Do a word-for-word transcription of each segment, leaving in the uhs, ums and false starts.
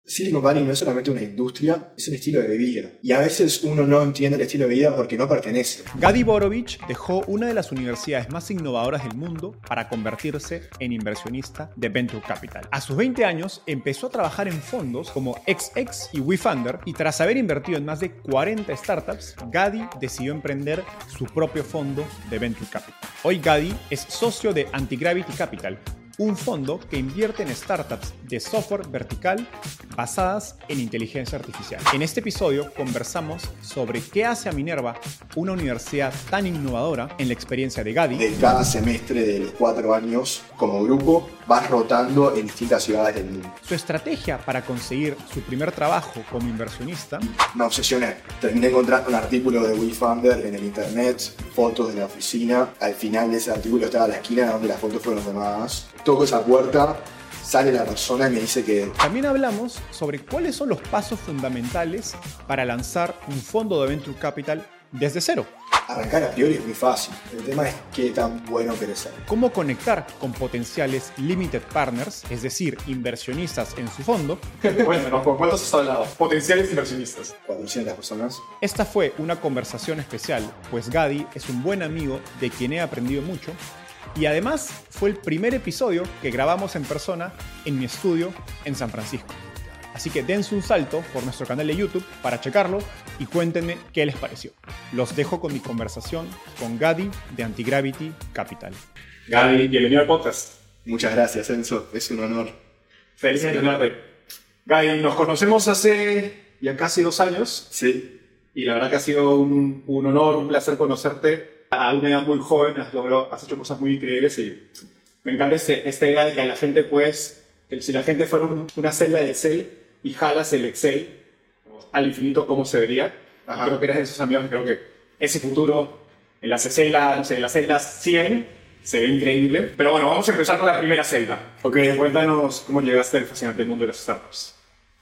Silicon Valley no es solamente una industria, es un estilo de vida. Y a veces uno no entiende el estilo de vida porque no pertenece. Gadi Borovic dejó una de las universidades más innovadoras del mundo para convertirse en inversionista de Venture Capital. A sus veinte años empezó a trabajar en fondos como X X y WeFunder y tras haber invertido en más de cuarenta startups, Gadi decidió emprender su propio fondo de Venture Capital. Hoy Gadi es socio de Antigravity Capital, un fondo que invierte en startups de software vertical basadas en inteligencia artificial. En este episodio conversamos sobre qué hace a Minerva una universidad tan innovadora en la experiencia de Gadi. De cada semestre de los cuatro años, como grupo, vas rotando en distintas ciudades del mundo. Su estrategia para conseguir su primer trabajo como inversionista. Me obsesioné. Terminé encontrando un artículo de WeFunder en el internet, fotos de la oficina. Al final de ese artículo estaba la esquina donde las fotos fueron tomadas. Toco esa puerta, sale la persona y me dice que... También hablamos sobre cuáles son los pasos fundamentales para lanzar un fondo de Venture Capital desde cero. Arrancar a priori es muy fácil. El tema es qué tan bueno querés ser. Cómo conectar con potenciales limited partners, es decir, inversionistas en su fondo. Bueno, ¿con cuántos has hablado? Potenciales inversionistas. cuatrocientas personas. Esta fue una conversación especial, pues Gadi es un buen amigo de quien he aprendido mucho. Y además fue el primer episodio que grabamos en persona en mi estudio en San Francisco. Así que dense un salto por nuestro canal de YouTube para checarlo y cuéntenme qué les pareció. Los dejo con mi conversación con Gadi de Antigravity Capital. Gadi, bienvenido al podcast. Muchas gracias, Enzo. Es un honor. Feliz de tenerte. Gadi, nos conocemos hace ya casi dos años. Sí. Y la verdad que ha sido un, un honor, un placer conocerte. A una edad muy joven has, logrado, has hecho cosas muy increíbles y me encanta este, esta idea de que a la gente, pues, si la gente fuera un, una celda de Excel y jalas el Excel al infinito, ¿cómo se vería? Ajá. Creo que eres de esos amigos, creo que ese futuro en las celdas, no sé, en las celdas cien se ve increíble. Pero bueno, vamos a empezar con la primera celda. Ok, cuéntanos cómo llegaste al fascinante mundo de las startups.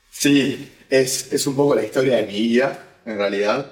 Sí, es, es un poco la historia de mi vida, en realidad,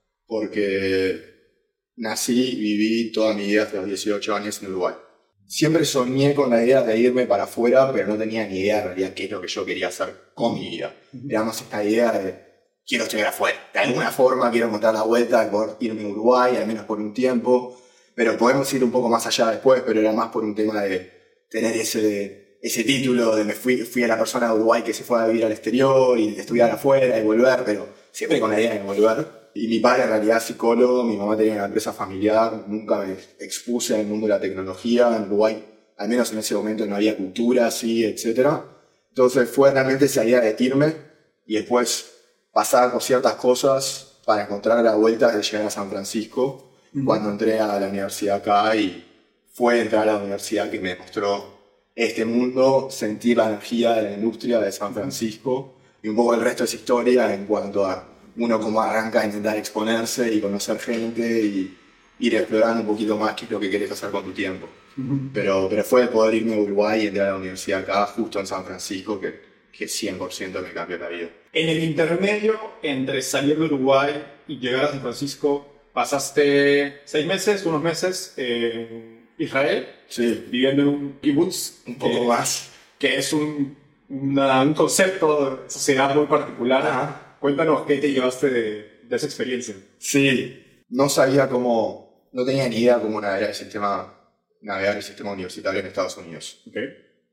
porque nací y viví toda mi vida hasta los dieciocho años en Uruguay. Siempre soñé con la idea de irme para afuera, pero no tenía ni idea en realidad qué es lo que yo quería hacer con mi vida. Era más esta idea de quiero estudiar afuera. De alguna forma quiero encontrar la vuelta de poder irme a Uruguay, al menos por un tiempo. Pero podemos ir un poco más allá después, pero era más por un tema de tener ese, ese título de me fui, fui a la persona de Uruguay que se fue a vivir al exterior y de estudiar afuera y volver, pero siempre con la idea de volver. Y mi padre en realidad es psicólogo, mi mamá tenía una empresa familiar, nunca me expuse en el mundo de la tecnología. En Uruguay, al menos en ese momento, no había cultura así, etcétera. Entonces fue realmente esa idea de irme y después pasar por ciertas cosas para encontrar la vuelta de llegar a San Francisco. Uh-huh. Cuando entré a la universidad acá y fue entrar a la universidad que me mostró este mundo, sentir la energía de la industria de San Francisco y un poco el resto de esa historia en cuanto a uno como arranca a intentar exponerse y conocer gente y ir explorando un poquito más qué es lo que querés hacer con tu tiempo. Uh-huh. Pero, pero fue el poder irme a Uruguay y entrar a la universidad acá, justo en San Francisco, que, que cien por ciento me cambió la vida. En el intermedio entre salir de Uruguay y llegar a San Francisco, pasaste seis meses, unos meses en Israel, sí, viviendo en un kibbutz. Un poco que, más. Que es un, una, un concepto de sociedad muy particular. Ajá. Cuéntanos qué te llevaste de, de esa experiencia. Sí, no sabía cómo, no tenía ni idea cómo navegar el sistema, navegar el sistema universitario en Estados Unidos. Okay.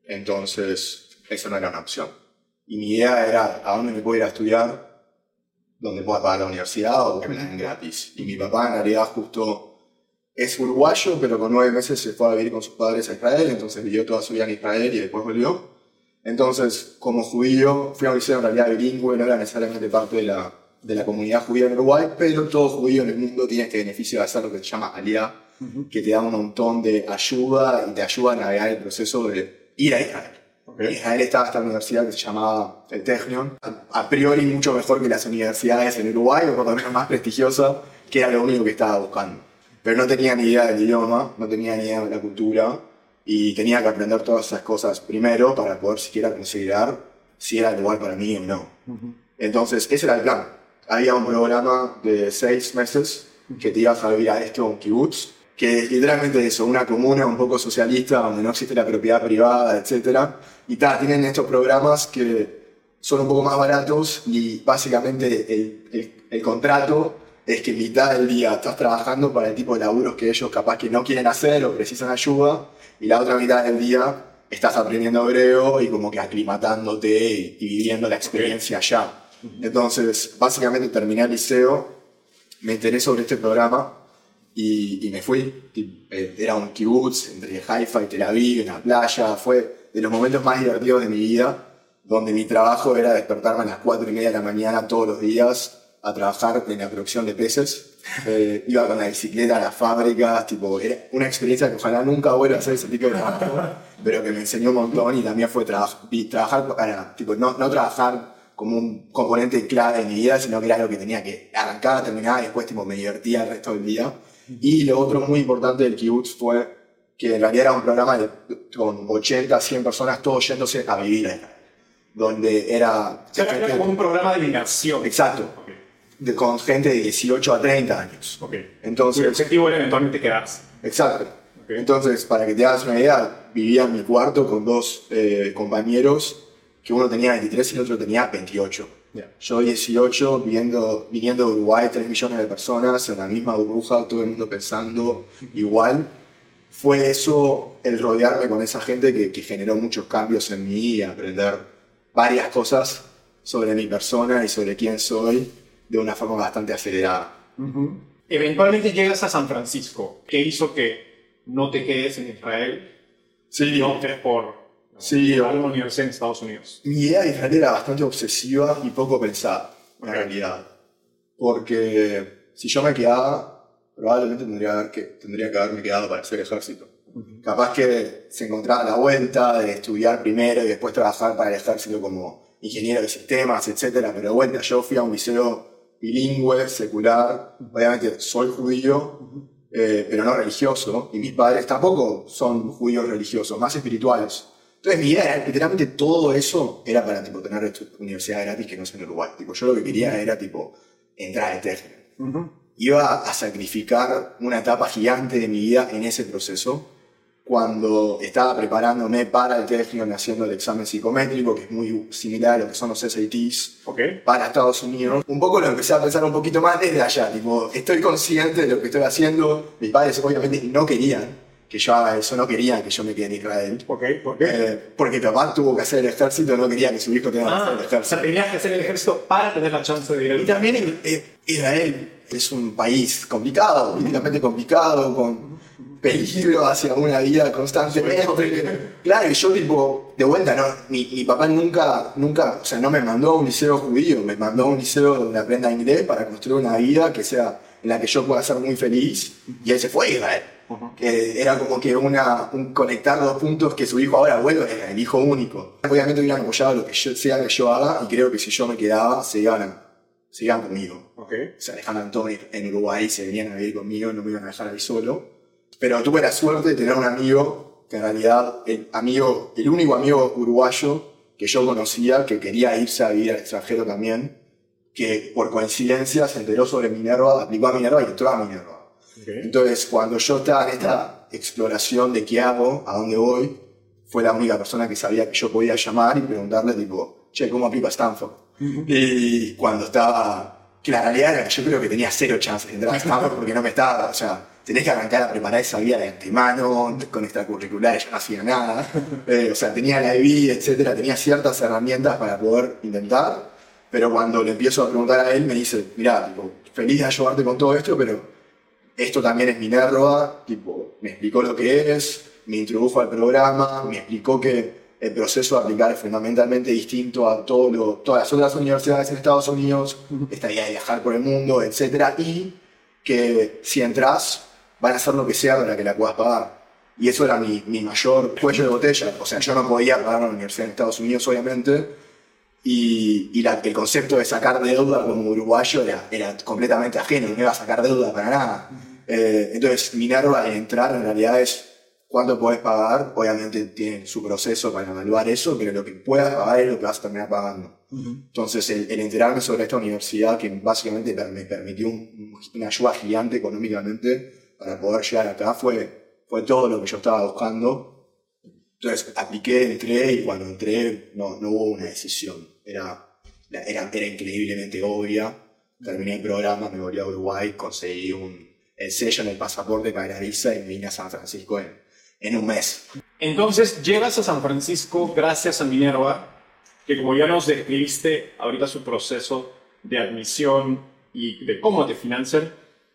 Entonces, eso no era una opción. Y mi idea era a dónde me puedo ir a estudiar, dónde puedo pagar la universidad o que me la den gratis. Y mi papá en realidad justo es uruguayo, pero con nueve meses se fue a vivir con sus padres a Israel, entonces vivió toda su vida en Israel y después volvió. Entonces, como judío, fui a un liceo en realidad bilingüe, no era necesariamente parte de la, de la comunidad judía en Uruguay, pero todo judío en el mundo tiene este beneficio de hacer lo que se llama Aliyah, uh-huh. que te da un montón de ayuda y te ayuda a navegar el proceso de ir a Israel. Okay. En Israel estaba esta universidad que se llamaba el Technion, a priori mucho mejor que las universidades en Uruguay, o por lo menos más prestigiosa, que era lo único que estaba buscando. Pero no tenía ni idea del idioma, no tenía ni idea de la cultura, y tenía que aprender todas esas cosas primero para poder siquiera considerar si era el lugar para mí o no. Uh-huh. Entonces, ese era el plan. Había un programa de seis meses que te ibas a vivir a esto, un kibutz, que es literalmente eso, una comuna un poco socialista donde no existe la propiedad privada, etcétera. Y ta, tienen estos programas que son un poco más baratos y básicamente el, el, el contrato es que mitad del día estás trabajando para el tipo de laburos que ellos capaz que no quieren hacer o precisan ayuda, y la otra mitad del día estás aprendiendo hebreo y como que aclimatándote y, y viviendo la experiencia allá. Entonces, básicamente terminé el liceo, me enteré sobre este programa y, y me fui. Era un kibutz entre Haifa y Tel Aviv, en la playa. Fue de los momentos más divertidos de mi vida, donde mi trabajo era despertarme a las cuatro y media de la mañana todos los días a trabajar en la producción de peces. Eh, iba con la bicicleta a las fábricas, tipo, era una experiencia que ojalá nunca vuelva a hacer ese tipo de trabajo, pero que me enseñó un montón, y también fue tra trabajar para, tipo, no, no trabajar como un componente clave de mi vida, sino que era algo que tenía que arrancar, terminar, y después tipo, me divertía el resto del día. Y lo otro muy importante del kibutz fue que en realidad era un programa de, con ochenta, cien personas, todos yéndose a vivir ahí, donde era... O sea, era como un programa de inmersión. Exacto. Okay. De, con gente de dieciocho a treinta años. Okay. Entonces, el objetivo era eventualmente quedarse. Exacto. Okay. Entonces, para que te hagas una idea, vivía en mi cuarto con dos eh, compañeros, que uno tenía veintitrés y el otro tenía veintiocho. Yeah. Yo dieciocho, viniendo, viniendo de Uruguay, tres millones de personas, en la misma burbuja, todo el mundo pensando igual. Fue eso, el rodearme con esa gente que, que generó muchos cambios en mí, y aprender varias cosas sobre mi persona y sobre quién soy de una forma bastante acelerada. Uh-huh. Eventualmente llegas a San Francisco. ¿Qué hizo que no te quedes en Israel? Sí. Y optes por sí, una universidad en Estados Unidos. Mi idea de Israel era bastante obsesiva y poco pensada, en okay. realidad. Porque si yo me quedaba, probablemente tendría que, tendría que haberme quedado para hacer ejército. Uh-huh. Capaz que se encontraba la vuelta de estudiar primero y después trabajar para el ejército como ingeniero de sistemas, etcétera. Pero de vuelta, yo fui a un liceo bilingüe, secular. Obviamente soy judío, uh-huh. eh, pero no religioso. Y mis padres tampoco son judíos religiosos, más espirituales. Entonces mi idea era, literalmente todo eso era para tipo, tener universidad gratis que no es en Uruguay. Tipo, yo lo que quería era tipo, entrar al Technion. Uh-huh. Iba a sacrificar una etapa gigante de mi vida en ese proceso, cuando estaba preparándome para el Technion, haciendo el examen psicométrico, que es muy similar a lo que son los S A Ts, okay. para Estados Unidos. Un poco lo empecé a pensar un poquito más desde allá, tipo, estoy consciente de lo que estoy haciendo. Mis padres obviamente no querían que yo haga eso, no querían que yo me quede en Israel. ¿Por qué? ¿Por qué? Eh, porque mi papá tuvo que hacer el ejército, no quería que su hijo tenga que ah, hacer el ejército. O sea, tenías que hacer el ejército para tener la chance de ir. Y también eh, Israel es un país complicado, políticamente complicado, con peligro hacia una vida constantemente. Claro, y yo tipo, de vuelta, no, mi, mi papá nunca, nunca, o sea, no me mandó a un liceo judío, me mandó a un liceo donde aprenda inglés para construir una vida que sea, en la que yo pueda ser muy feliz, y él se fue a Israel. Uh-huh. Que era como que una, un conectar dos puntos, que su hijo ahora vuelve, era el hijo único. Obviamente hubieran apoyado lo que yo, sea que yo haga, y creo que si yo me quedaba, se iban, a, se iban conmigo. Okay. Se alejaban a Antonio en Uruguay, se venían a vivir conmigo, no me iban a dejar ahí solo. Pero tuve la suerte de tener un amigo, que en realidad, el, amigo, el único amigo uruguayo que yo conocía, que quería irse a vivir al extranjero también, que por coincidencia se enteró sobre Minerva, aplicó a Minerva y entró a Minerva. Okay. Entonces, cuando yo estaba en esta exploración de qué hago, a dónde voy, fue la única persona que sabía que yo podía llamar y preguntarle, tipo, che, ¿cómo aplico a Stanford? Uh-huh. Y cuando estaba, que la realidad era que yo creo que tenía cero chances de entrar a Stanford porque no me estaba, o sea, tenés que arrancar a preparar esa vida de antemano, con extracurriculares yo no hacía nada, eh, o sea, tenía la I V, etcétera, tenía ciertas herramientas para poder intentar, pero cuando le empiezo a preguntar a él me dice, mirá, tipo, feliz de ayudarte con todo esto, pero esto también es Minerva, tipo, me explicó lo que es, me introdujo al programa, me explicó que el proceso de aplicar es fundamentalmente distinto a todo lo, todas las otras universidades en Estados Unidos, esta idea de viajar por el mundo, etcétera, y que si entras, van a hacer lo que sea para que la puedas pagar. Y eso era mi, mi mayor cuello de botella. O sea, yo no podía pagar una universidad en Estados Unidos, obviamente, y, y la, el concepto de sacar deuda como uruguayo era, era completamente ajeno, no iba a sacar deuda para nada. Eh, entonces, Minerva, al entrar, en realidad es cuánto podés pagar. Obviamente tiene su proceso para evaluar eso, pero lo que puedas pagar es lo que vas a terminar pagando. Uh-huh. Entonces, el, el enterarme sobre esta universidad, que básicamente me permitió un, una ayuda gigante económicamente para poder llegar acá, fue, fue todo lo que yo estaba buscando. Entonces apliqué, entré y cuando entré no, no hubo una decisión. Era, era, era increíblemente obvia. Terminé el programa, me volví a Uruguay, conseguí un, el sello en el pasaporte para la visa y me vine a San Francisco en, en un mes. Entonces llegas a San Francisco gracias a Minerva, que como ya nos describiste ahorita su proceso de admisión y de cómo te financian,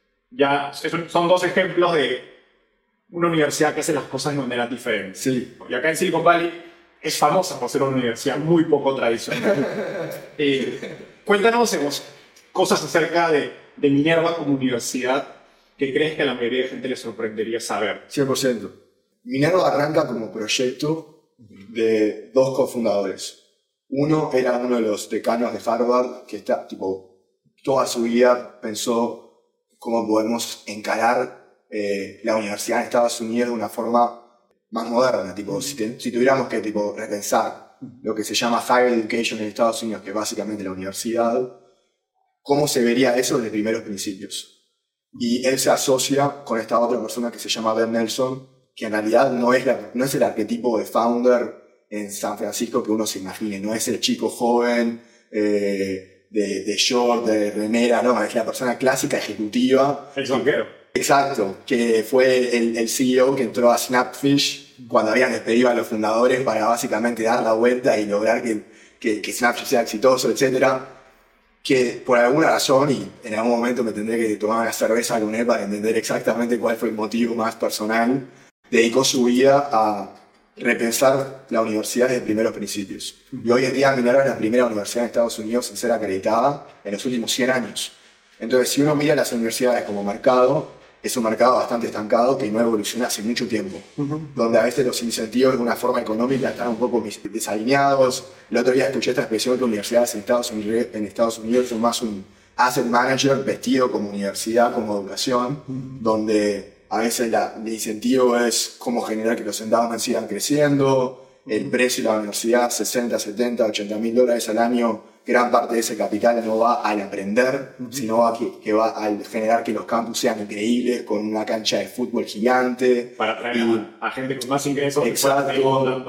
ya son dos ejemplos de una universidad que hace las cosas de manera diferente. Sí. Y acá en Silicon Valley es famosa por ser una universidad muy poco tradicional. eh, cuéntanos hemos, cosas acerca de, de Minerva como universidad que crees que a la mayoría de gente le sorprendería saber. cien por ciento. Minerva arranca como proyecto de dos cofundadores. Uno era uno de los decanos de Harvard que está, tipo, toda su vida pensó cómo podemos encarar Eh, la universidad en Estados Unidos de una forma más moderna, tipo, si, te, si tuviéramos que tipo, repensar lo que se llama Higher Education en Estados Unidos, que es básicamente la universidad, ¿cómo se vería eso desde primeros principios? Y él se asocia con esta otra persona que se llama Ben Nelson, que en realidad no es, la, no es el arquetipo de founder en San Francisco que uno se imagine, no es el chico joven, eh, de, de short, de remera, no, es la persona clásica ejecutiva. El banquero. Exacto, que fue el, el C E O que entró a Snapfish cuando habían despedido a los fundadores para básicamente dar la vuelta y lograr que, que, que Snapfish sea exitoso, etcétera. Que por alguna razón, y en algún momento me tendré que tomar una cerveza con él para entender exactamente cuál fue el motivo más personal, dedicó su vida a repensar la universidad desde primeros principios. Y hoy en día Minerva es la primera universidad en Estados Unidos en ser acreditada en los últimos cien años. Entonces, si uno mira las universidades como mercado, es un mercado bastante estancado que no evoluciona hace mucho tiempo, uh-huh. donde a veces los incentivos de una forma económica están un poco desalineados. El otro día escuché esta expresión que universidades en Estados Unidos, en Estados Unidos son más un asset manager vestido como universidad, como educación, uh-huh. donde a veces la, el incentivo es cómo generar que los endowments sigan creciendo, el precio de la universidad, sesenta, setenta, ochenta mil dólares al año, gran parte de ese capital no va al aprender, uh-huh. sino a que, que va al generar que los campus sean increíbles, con una cancha de fútbol gigante. Para traer y, a, a gente con más ingresos. Exacto.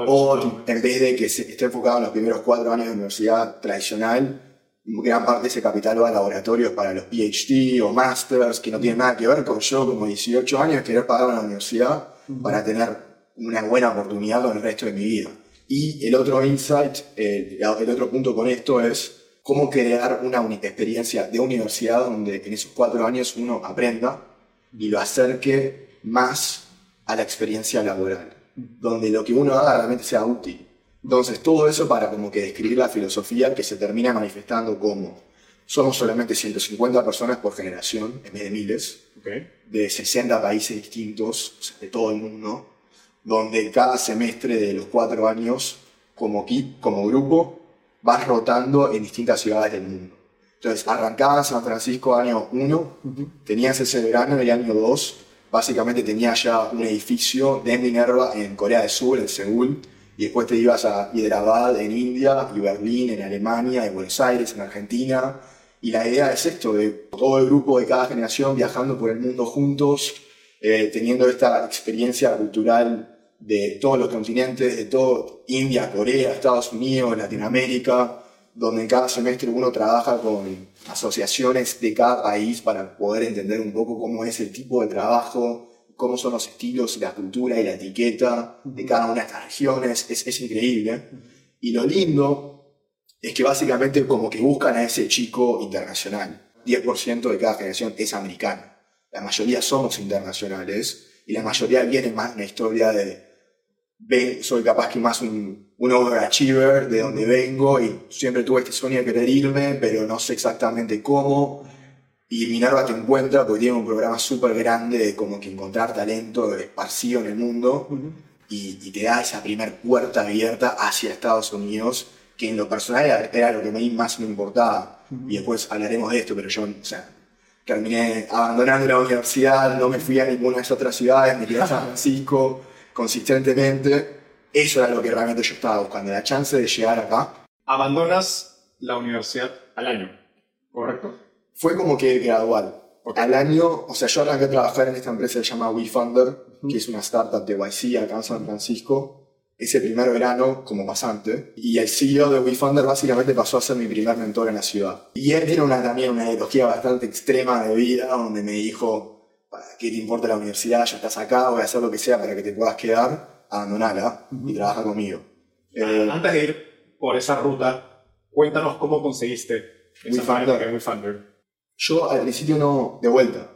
O en vez de que se esté enfocado en los primeros cuatro años de universidad tradicional, gran parte de ese capital va a laboratorios para los P H D o Masters, que no tienen nada que ver con yo, como dieciocho años, querer pagar una universidad uh-huh. para tener una buena oportunidad con el resto de mi vida. Y el otro insight, el, el otro punto con esto es cómo crear una experiencia de universidad donde en esos cuatro años uno aprenda y lo acerque más a la experiencia laboral, donde lo que uno haga realmente sea útil. Entonces, todo eso para como que describir la filosofía que se termina manifestando como somos solamente ciento cincuenta personas por generación, en vez de miles, okay. de sesenta países distintos, o sea, de todo el mundo, donde cada semestre de los cuatro años, como, como grupo, vas rotando en distintas ciudades del mundo. Entonces, arrancaba en San Francisco año uno, uh-huh. tenías ese verano en el año dos, básicamente tenías ya un edificio de Minerva en Corea del Sur, en Seúl, y después te ibas a Hyderabad en India, y Berlín en Alemania, y Buenos Aires en Argentina. Y la idea es esto, de todo el grupo de cada generación viajando por el mundo juntos, eh, teniendo esta experiencia cultural de todos los continentes, de todo India, Corea, Estados Unidos, Latinoamérica, donde en cada semestre uno trabaja con asociaciones de cada país para poder entender un poco cómo es el tipo de trabajo, cómo son los estilos, la cultura y la etiqueta de cada una de estas regiones. Es, es increíble. Y lo lindo es que básicamente como que buscan a ese chico internacional. diez por ciento de cada generación es americano. La mayoría somos internacionales y la mayoría viene más de una historia de Ven, soy capaz que más un, un overachiever de donde vengo y siempre tuve este sueño de querer irme, pero no sé exactamente cómo. Y Minerva te encuentra porque tiene un programa súper grande de como que encontrar talento esparcido en el mundo uh-huh. y, y te da esa primer puerta abierta hacia Estados Unidos, que en lo personal era, era lo que a mí más me importaba. Uh-huh. Y después hablaremos de esto, pero yo, o sea, terminé abandonando la universidad, no me fui a ninguna de esas otras ciudades, me quedé a San Francisco consistentemente. Eso era lo que realmente yo estaba buscando, la chance de llegar acá. Abandonas la universidad al año, ¿correcto? Fue como que gradual. Okay. Al año, o sea, yo arranqué a trabajar en esta empresa que se llama WeFunder, uh-huh. que es una startup de Y C acá en San Francisco, ese primer verano como pasante. Y el C E O de WeFunder básicamente pasó a ser mi primer mentor en la ciudad. Y él tiene una, también una ideología bastante extrema de vida, donde me dijo, ¿para qué te importa la universidad? Ya estás acá, voy a hacer lo que sea para que te puedas quedar, abandonala uh-huh. y trabaja conmigo. Eh, Antes de ir por esa ruta, cuéntanos cómo conseguiste esa WeFunder. En WeFunder. Yo al principio no, de vuelta,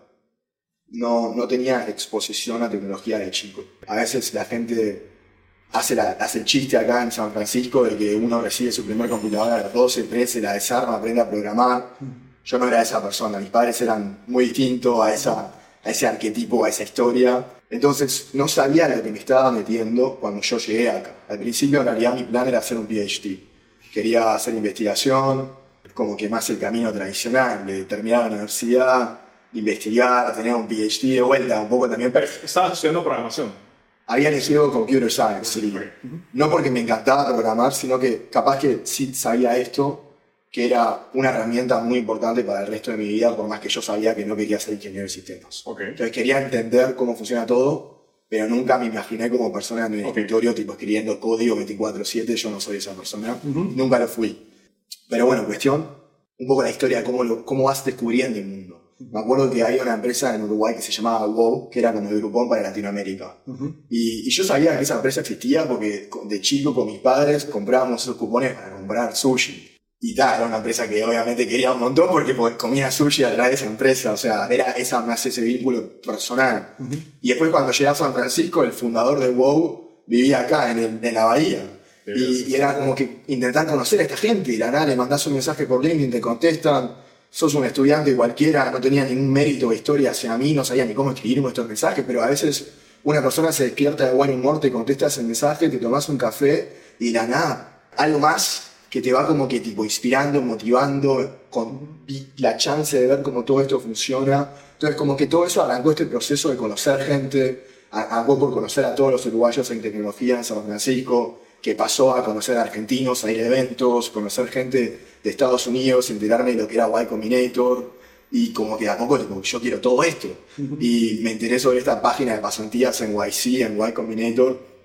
no, no tenía exposición a tecnología de chico. A veces la gente hace, la, hace el chiste acá en San Francisco de que uno recibe su primer computadora a los doce, trece, la desarma, aprende a programar. Yo no era esa persona, mis padres eran muy distintos a, esa, a ese arquetipo, a esa historia. Entonces no sabía lo que me estaba metiendo cuando yo llegué acá. Al principio en realidad mi plan era hacer un P H D. Quería hacer investigación, como que más el camino tradicional, de terminar la universidad, investigar, tener un P H D de vuelta, un poco también. Pero estabas estudiando programación. Había elegido Computer Science, sí. Uh-huh. No porque me encantaba programar, sino que capaz que sí sabía esto, que era una herramienta muy importante para el resto de mi vida, por más que yo sabía que no quería ser ingeniero de sistemas. Okay. Entonces quería entender cómo funciona todo, pero nunca me imaginé como persona en el okay. escritorio, tipo escribiendo código veinticuatro siete, yo no soy esa persona, uh-huh. nunca lo fui. Pero bueno, cuestión, un poco la historia de cómo, lo, cómo vas descubriendo el mundo. Me acuerdo que había una empresa en Uruguay que se llamaba WOW, que era como el Groupon para Latinoamérica. Uh-huh. Y, y yo sabía que esa empresa existía porque de chico con mis padres comprábamos esos cupones para comprar sushi. Y tal, era una empresa que obviamente quería un montón porque comía sushi a través de esa empresa. O sea, era esa, más ese vínculo personal. Uh-huh. Y después cuando llegué a San Francisco, el fundador de WOW vivía acá en, el, en la bahía. Y, y era como que intentar conocer a esta gente, y la nada le mandás un mensaje por LinkedIn, te contestan, sos un estudiante cualquiera, no tenía ningún mérito de historia hacia mí, no sabía ni cómo escribir nuestros mensajes, pero a veces una persona se despierta de buen humor, te contesta ese mensaje, te tomás un café y la nada, algo más que te va como que tipo inspirando, motivando, con la chance de ver cómo todo esto funciona. Entonces como que todo eso arrancó este proceso de conocer gente, arrancó por conocer a todos los uruguayos en tecnología en San Francisco, que pasó a conocer a argentinos, a ir a eventos, conocer gente de Estados Unidos, enterarme de lo que era Y Combinator, y como que a poco tipo, yo quiero todo esto. Uh-huh. Y me enteré sobre esta página de pasantías en Y C, en Y Combinator,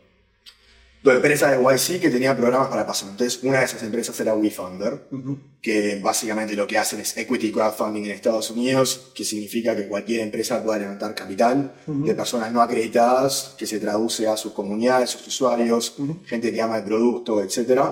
dos empresas de Y C que tenían programas para pasantes. Una de esas empresas era WeFunder, uh-huh. que básicamente lo que hacen es equity crowdfunding en Estados Unidos, que significa que cualquier empresa pueda levantar capital uh-huh. de personas no acreditadas, que se traduce a sus comunidades, sus usuarios, uh-huh. gente que ama el producto, etcétera.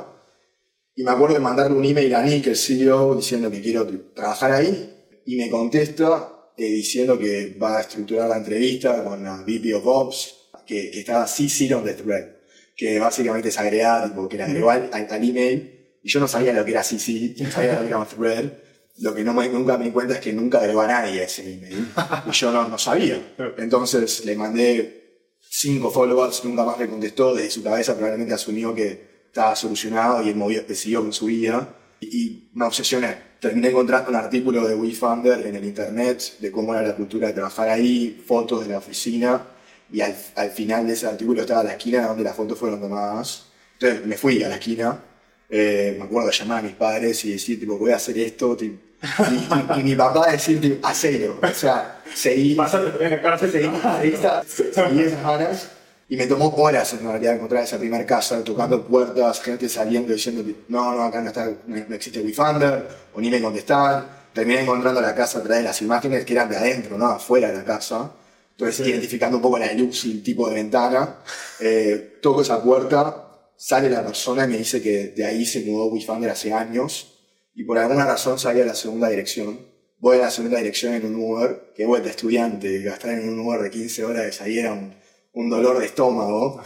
Y me acuerdo de mandarle un email a Nick, el C E O, diciendo que quiero trabajar ahí, y me contesta eh, diciendo que va a estructurar la entrevista con la V P of Ops, que, que estaba C C on the thread, que básicamente es agregada, tipo, que le agregó al, al email, y yo no sabía lo que era C C, no sabía lo que era un thread. Lo que no me, nunca me di cuenta es que nunca agregó a nadie a ese email, y yo no, no sabía. Entonces le mandé cinco follow-ups, nunca más me contestó, desde su cabeza probablemente asumió que estaba solucionado y él movió, siguió con su vida, y, y me obsesioné. Terminé encontrando un artículo de WeFunder en el internet de cómo era la cultura de trabajar ahí, fotos de la oficina, y al, al final de ese artículo estaba la esquina donde las fotos fueron tomadas. Entonces me fui a la esquina, eh, me acuerdo de llamar a mis padres y decir, tipo, voy a hacer esto, tipo, y, y, y mi papá decir, tipo, hacelo, o sea, seguí, seguí, seguí esas ganas. Y me tomó horas en realidad encontrar esa primera casa, tocando puertas, gente saliendo diciendo, no, no, acá no, está, no existe WeFunder, o ni me contestaban. Terminé encontrando la casa a través de las imágenes que eran de adentro, no afuera de la casa. Entonces, sí, identificando un poco la luz y el tipo de ventana, eh, toco esa puerta, sale la persona y me dice que de ahí se mudó WeFunder hace años, y por alguna razón salía a la segunda dirección. Voy a la segunda dirección en un Uber, que vuelta estudiante, gastar en un Uber de quince horas, ahí era un, un dolor de estómago.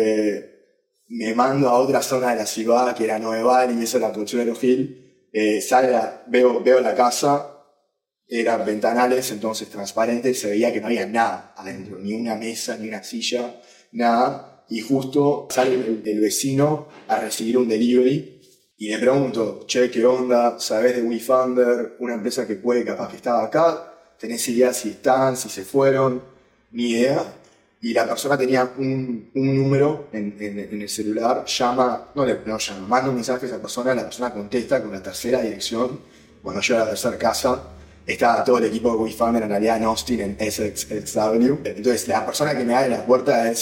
Eh, me mando a otra zona de la ciudad, que era Noeval, y eso era Pochuelo Hill. Eh, sale la, veo, veo la casa, eran ventanales, entonces transparentes, se veía que no había nada adentro, ni una mesa, ni una silla, nada. Y justo sale el, el vecino a recibir un delivery y le pregunto, che, ¿qué onda? ¿Sabés de WeFunder? Una empresa que puede, capaz que estaba acá. ¿Tenés idea si están, si se fueron? Ni idea. Y la persona tenía un, un número en, en, en el celular, llama, no, le, no llama, manda un mensaje a esa persona, la persona contesta con la tercera dirección. Cuando llega a la tercera casa, estaba todo el equipo de WeFunder en realidad en Austin, en Essex, X W. Entonces la persona que me abre la puerta es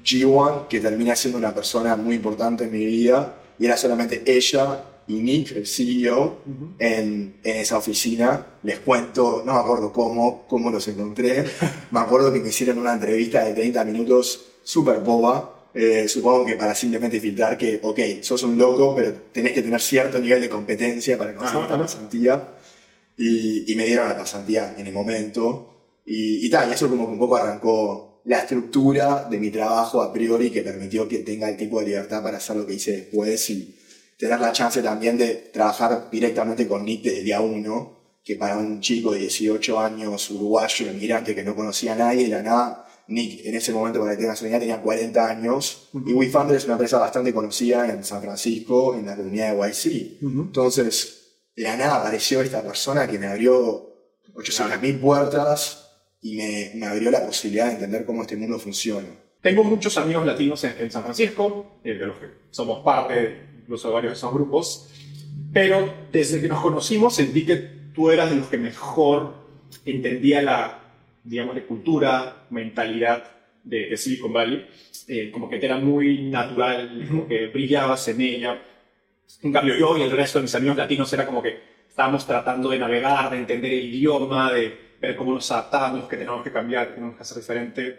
G uno, que termina siendo una persona muy importante en mi vida, y era solamente ella y Nick, el C E O, uh-huh. en, en esa oficina. Les cuento, no me acuerdo cómo, cómo los encontré. Me acuerdo que me hicieron una entrevista de treinta minutos súper boba. Eh, supongo que para simplemente filtrar que, ok, sos un loco, pero tenés que tener cierto nivel de competencia para conseguir esta pasantía. Y, y me dieron la pasantía en el momento. Y, y tal, y eso como que un poco arrancó la estructura de mi trabajo a priori, que permitió que tenga el tipo de libertad para hacer lo que hice después y tener la chance también de trabajar directamente con Nick desde el día uno, que para un chico de dieciocho años, uruguayo, inmigrante, que no conocía a nadie, de la nada, Nick en ese momento, para que tengas una idea, tenía cuarenta años, uh-huh. y WeFunder es una empresa bastante conocida en San Francisco, en la comunidad de Y C. Uh-huh. Entonces, de la nada apareció esta persona que me abrió ochocientas mil puertas y me, me abrió la posibilidad de entender cómo este mundo funciona. Tengo muchos amigos latinos en, en San Francisco, eh, de los que somos parte incluso de varios de esos grupos, pero desde que nos conocimos sentí que tú eras de los que mejor entendía la, digamos, de cultura, mentalidad de, de Silicon Valley, eh, como que te era muy natural, como que brillabas en ella. En cambio yo y el resto de mis amigos latinos era como que estábamos tratando de navegar, de entender el idioma, de ver cómo nos adaptamos, que tenemos que cambiar, que tenemos que hacer diferente.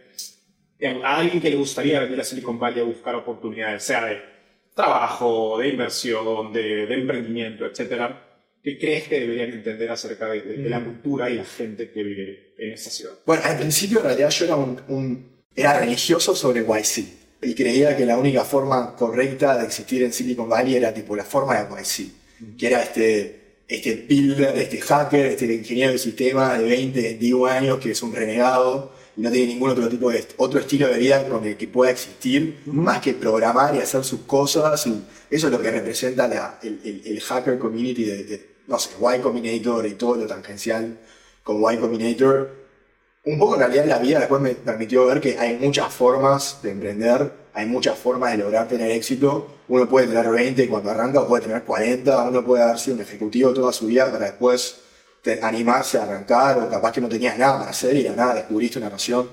A alguien que le gustaría venir a Silicon Valley a buscar oportunidades, sea de trabajo, de inversión, de, de emprendimiento, etcétera, ¿qué crees que deberían entender acerca de, de, de la cultura y la gente que vive en esta ciudad? Bueno, al principio en realidad yo era, un, un, era religioso sobre Y C y creía que la única forma correcta de existir en Silicon Valley era tipo la forma de Y C, mm. que era este, este builder, este hacker, este ingeniero de sistema de veinte, veintiún años que es un renegado y no tiene ningún otro tipo de otro estilo de vida con el que pueda existir, mm. más que programar y hacer sus cosas. Y eso es lo que representa la, el, el, el hacker community de, de no sé, Y Combinator y todo lo tangencial con Y Combinator. Un poco en realidad la vida después me permitió ver que hay muchas formas de emprender, hay muchas formas de lograr tener éxito. Uno puede tener veinte cuando arranca, o puede tener cuarenta, uno puede haber sido un ejecutivo toda su vida para después te, animarse a arrancar, o capaz que no tenías nada para hacer y de nada descubriste una pasión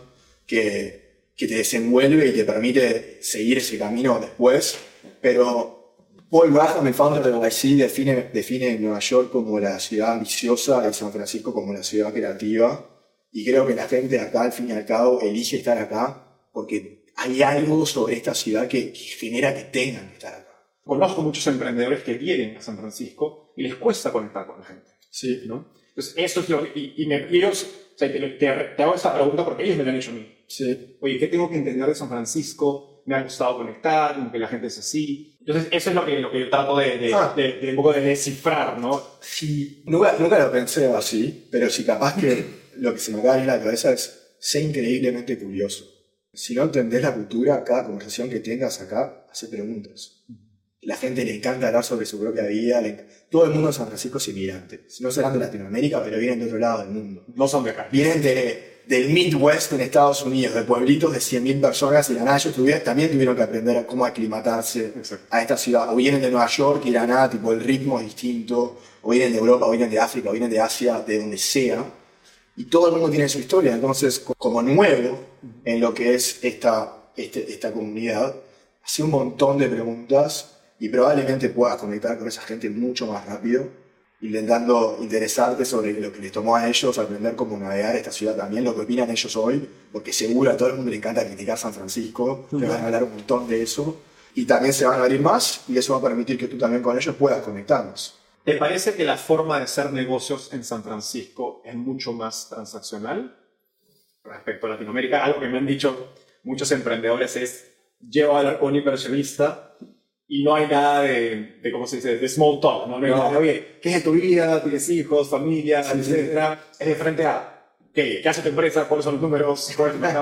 que, que te desenvuelve y te permite seguir ese camino después. Pero Paul Graham, el founder de Y C, define, define Nueva York como la ciudad ambiciosa y San Francisco como la ciudad creativa. Y creo que la gente acá, al fin y al cabo, elige estar acá porque hay algo sobre esta ciudad que, que genera que tengan que estar acá. Conozco muchos emprendedores que vienen a San Francisco y les cuesta conectar con la gente. Sí. ¿No? Entonces, eso es lo que... Y, y, me, y ellos... O sea, te, te, te hago esta pregunta porque ellos me lo han hecho a mí. Sí. Oye, ¿qué tengo que entender de San Francisco? Me ha gustado conectar, como que la gente es así. Entonces, eso es lo que, lo que yo trato de, de, ah. de, de, de un poco de descifrar, ¿no? Sí. Nunca, nunca lo pensé así, pero sí capaz que lo que se me acaba de ir a la cabeza es ser increíblemente curioso. Si no entendés la cultura, cada conversación que tengas acá, hace preguntas. La gente le encanta hablar sobre su propia vida. Le... Todo el mundo en San Francisco es inmigrante. No serán de Latinoamérica, pero vienen de otro lado del mundo. No son de acá. Vienen de, del Midwest en Estados Unidos, de pueblitos de cien mil personas, y la nada ellos tuvieron, también tuvieron que aprender a cómo aclimatarse Exacto. a esta ciudad. O vienen de Nueva York y la nada, tipo, el ritmo es distinto. O vienen de Europa, o vienen de África, o vienen de Asia, de donde sea. Y todo el mundo tiene su historia. Entonces, como nuevo en lo que es esta, este, esta comunidad, hace un montón de preguntas y probablemente puedas conectar con esa gente mucho más rápido, intentando interesarte sobre lo que les tomó a ellos, aprender cómo navegar esta ciudad también, lo que opinan ellos hoy, porque seguro a todo el mundo le encanta criticar San Francisco, te van a hablar un montón de eso, y también se van a abrir más, y eso va a permitir que tú también con ellos puedas conectarnos. ¿Te parece que la forma de hacer negocios en San Francisco es mucho más transaccional respecto a Latinoamérica? Algo que me han dicho muchos emprendedores es, llevo a hablar con un inversionista y no hay nada de, de ¿cómo se dice?, de small talk, ¿no? No hay nada de, oye, ¿qué es de tu vida? ¿Tienes hijos, familia, sí, etcétera? Sí. Es de frente a, ¿qué? ¿Qué hace tu empresa? ¿Cuáles son los números?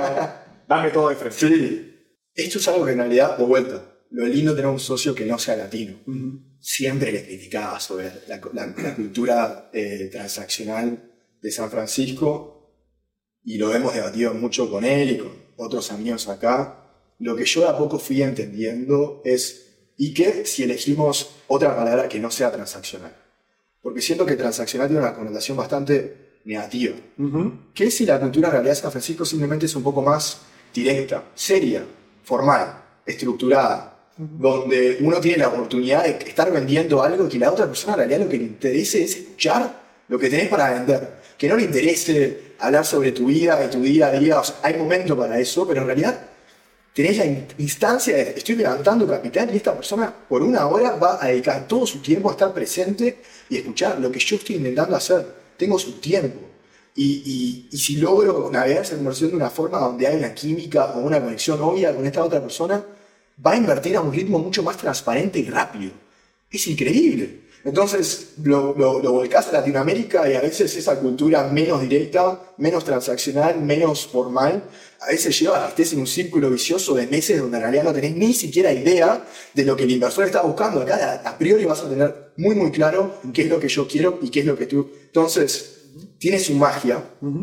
Dame todo de frente. Sí. Esto es algo que en realidad, de vuelta, lo lindo de tener un socio que no sea latino. Uh-huh. Siempre le criticaba sobre la, la, la cultura eh, transaccional de San Francisco y lo hemos debatido mucho con él y con otros amigos acá. Lo que yo de a poco fui entendiendo es, ¿y qué si elegimos otra palabra que no sea transaccional? Porque siento que transaccional tiene una connotación bastante negativa. Uh-huh. ¿Qué si la cultura en realidad de San Francisco simplemente es un poco más directa, seria, formal, estructurada, uh-huh. donde uno tiene la oportunidad de estar vendiendo algo que la otra persona en realidad lo que le interese es escuchar lo que tenés para vender. Que no le interese hablar sobre tu vida y tu día a día. O sea, hay momento para eso, pero en realidad tenés la instancia de estoy levantando capital y esta persona por una hora va a dedicar todo su tiempo a estar presente y escuchar lo que yo estoy intentando hacer. Tengo su tiempo. Y, y, y si logro navegar esa conversación de una forma donde hay una química o una conexión obvia con esta otra persona, va a invertir a un ritmo mucho más transparente y rápido. Es increíble. Entonces lo, lo, lo volcás a Latinoamérica y a veces esa cultura menos directa, menos transaccional, menos formal, a veces lleva a que estés en un círculo vicioso de meses donde en realidad no tenés ni siquiera idea de lo que el inversor está buscando. Acá a priori vas a tener muy muy claro qué es lo que yo quiero y qué es lo que tú... Entonces, tiene su magia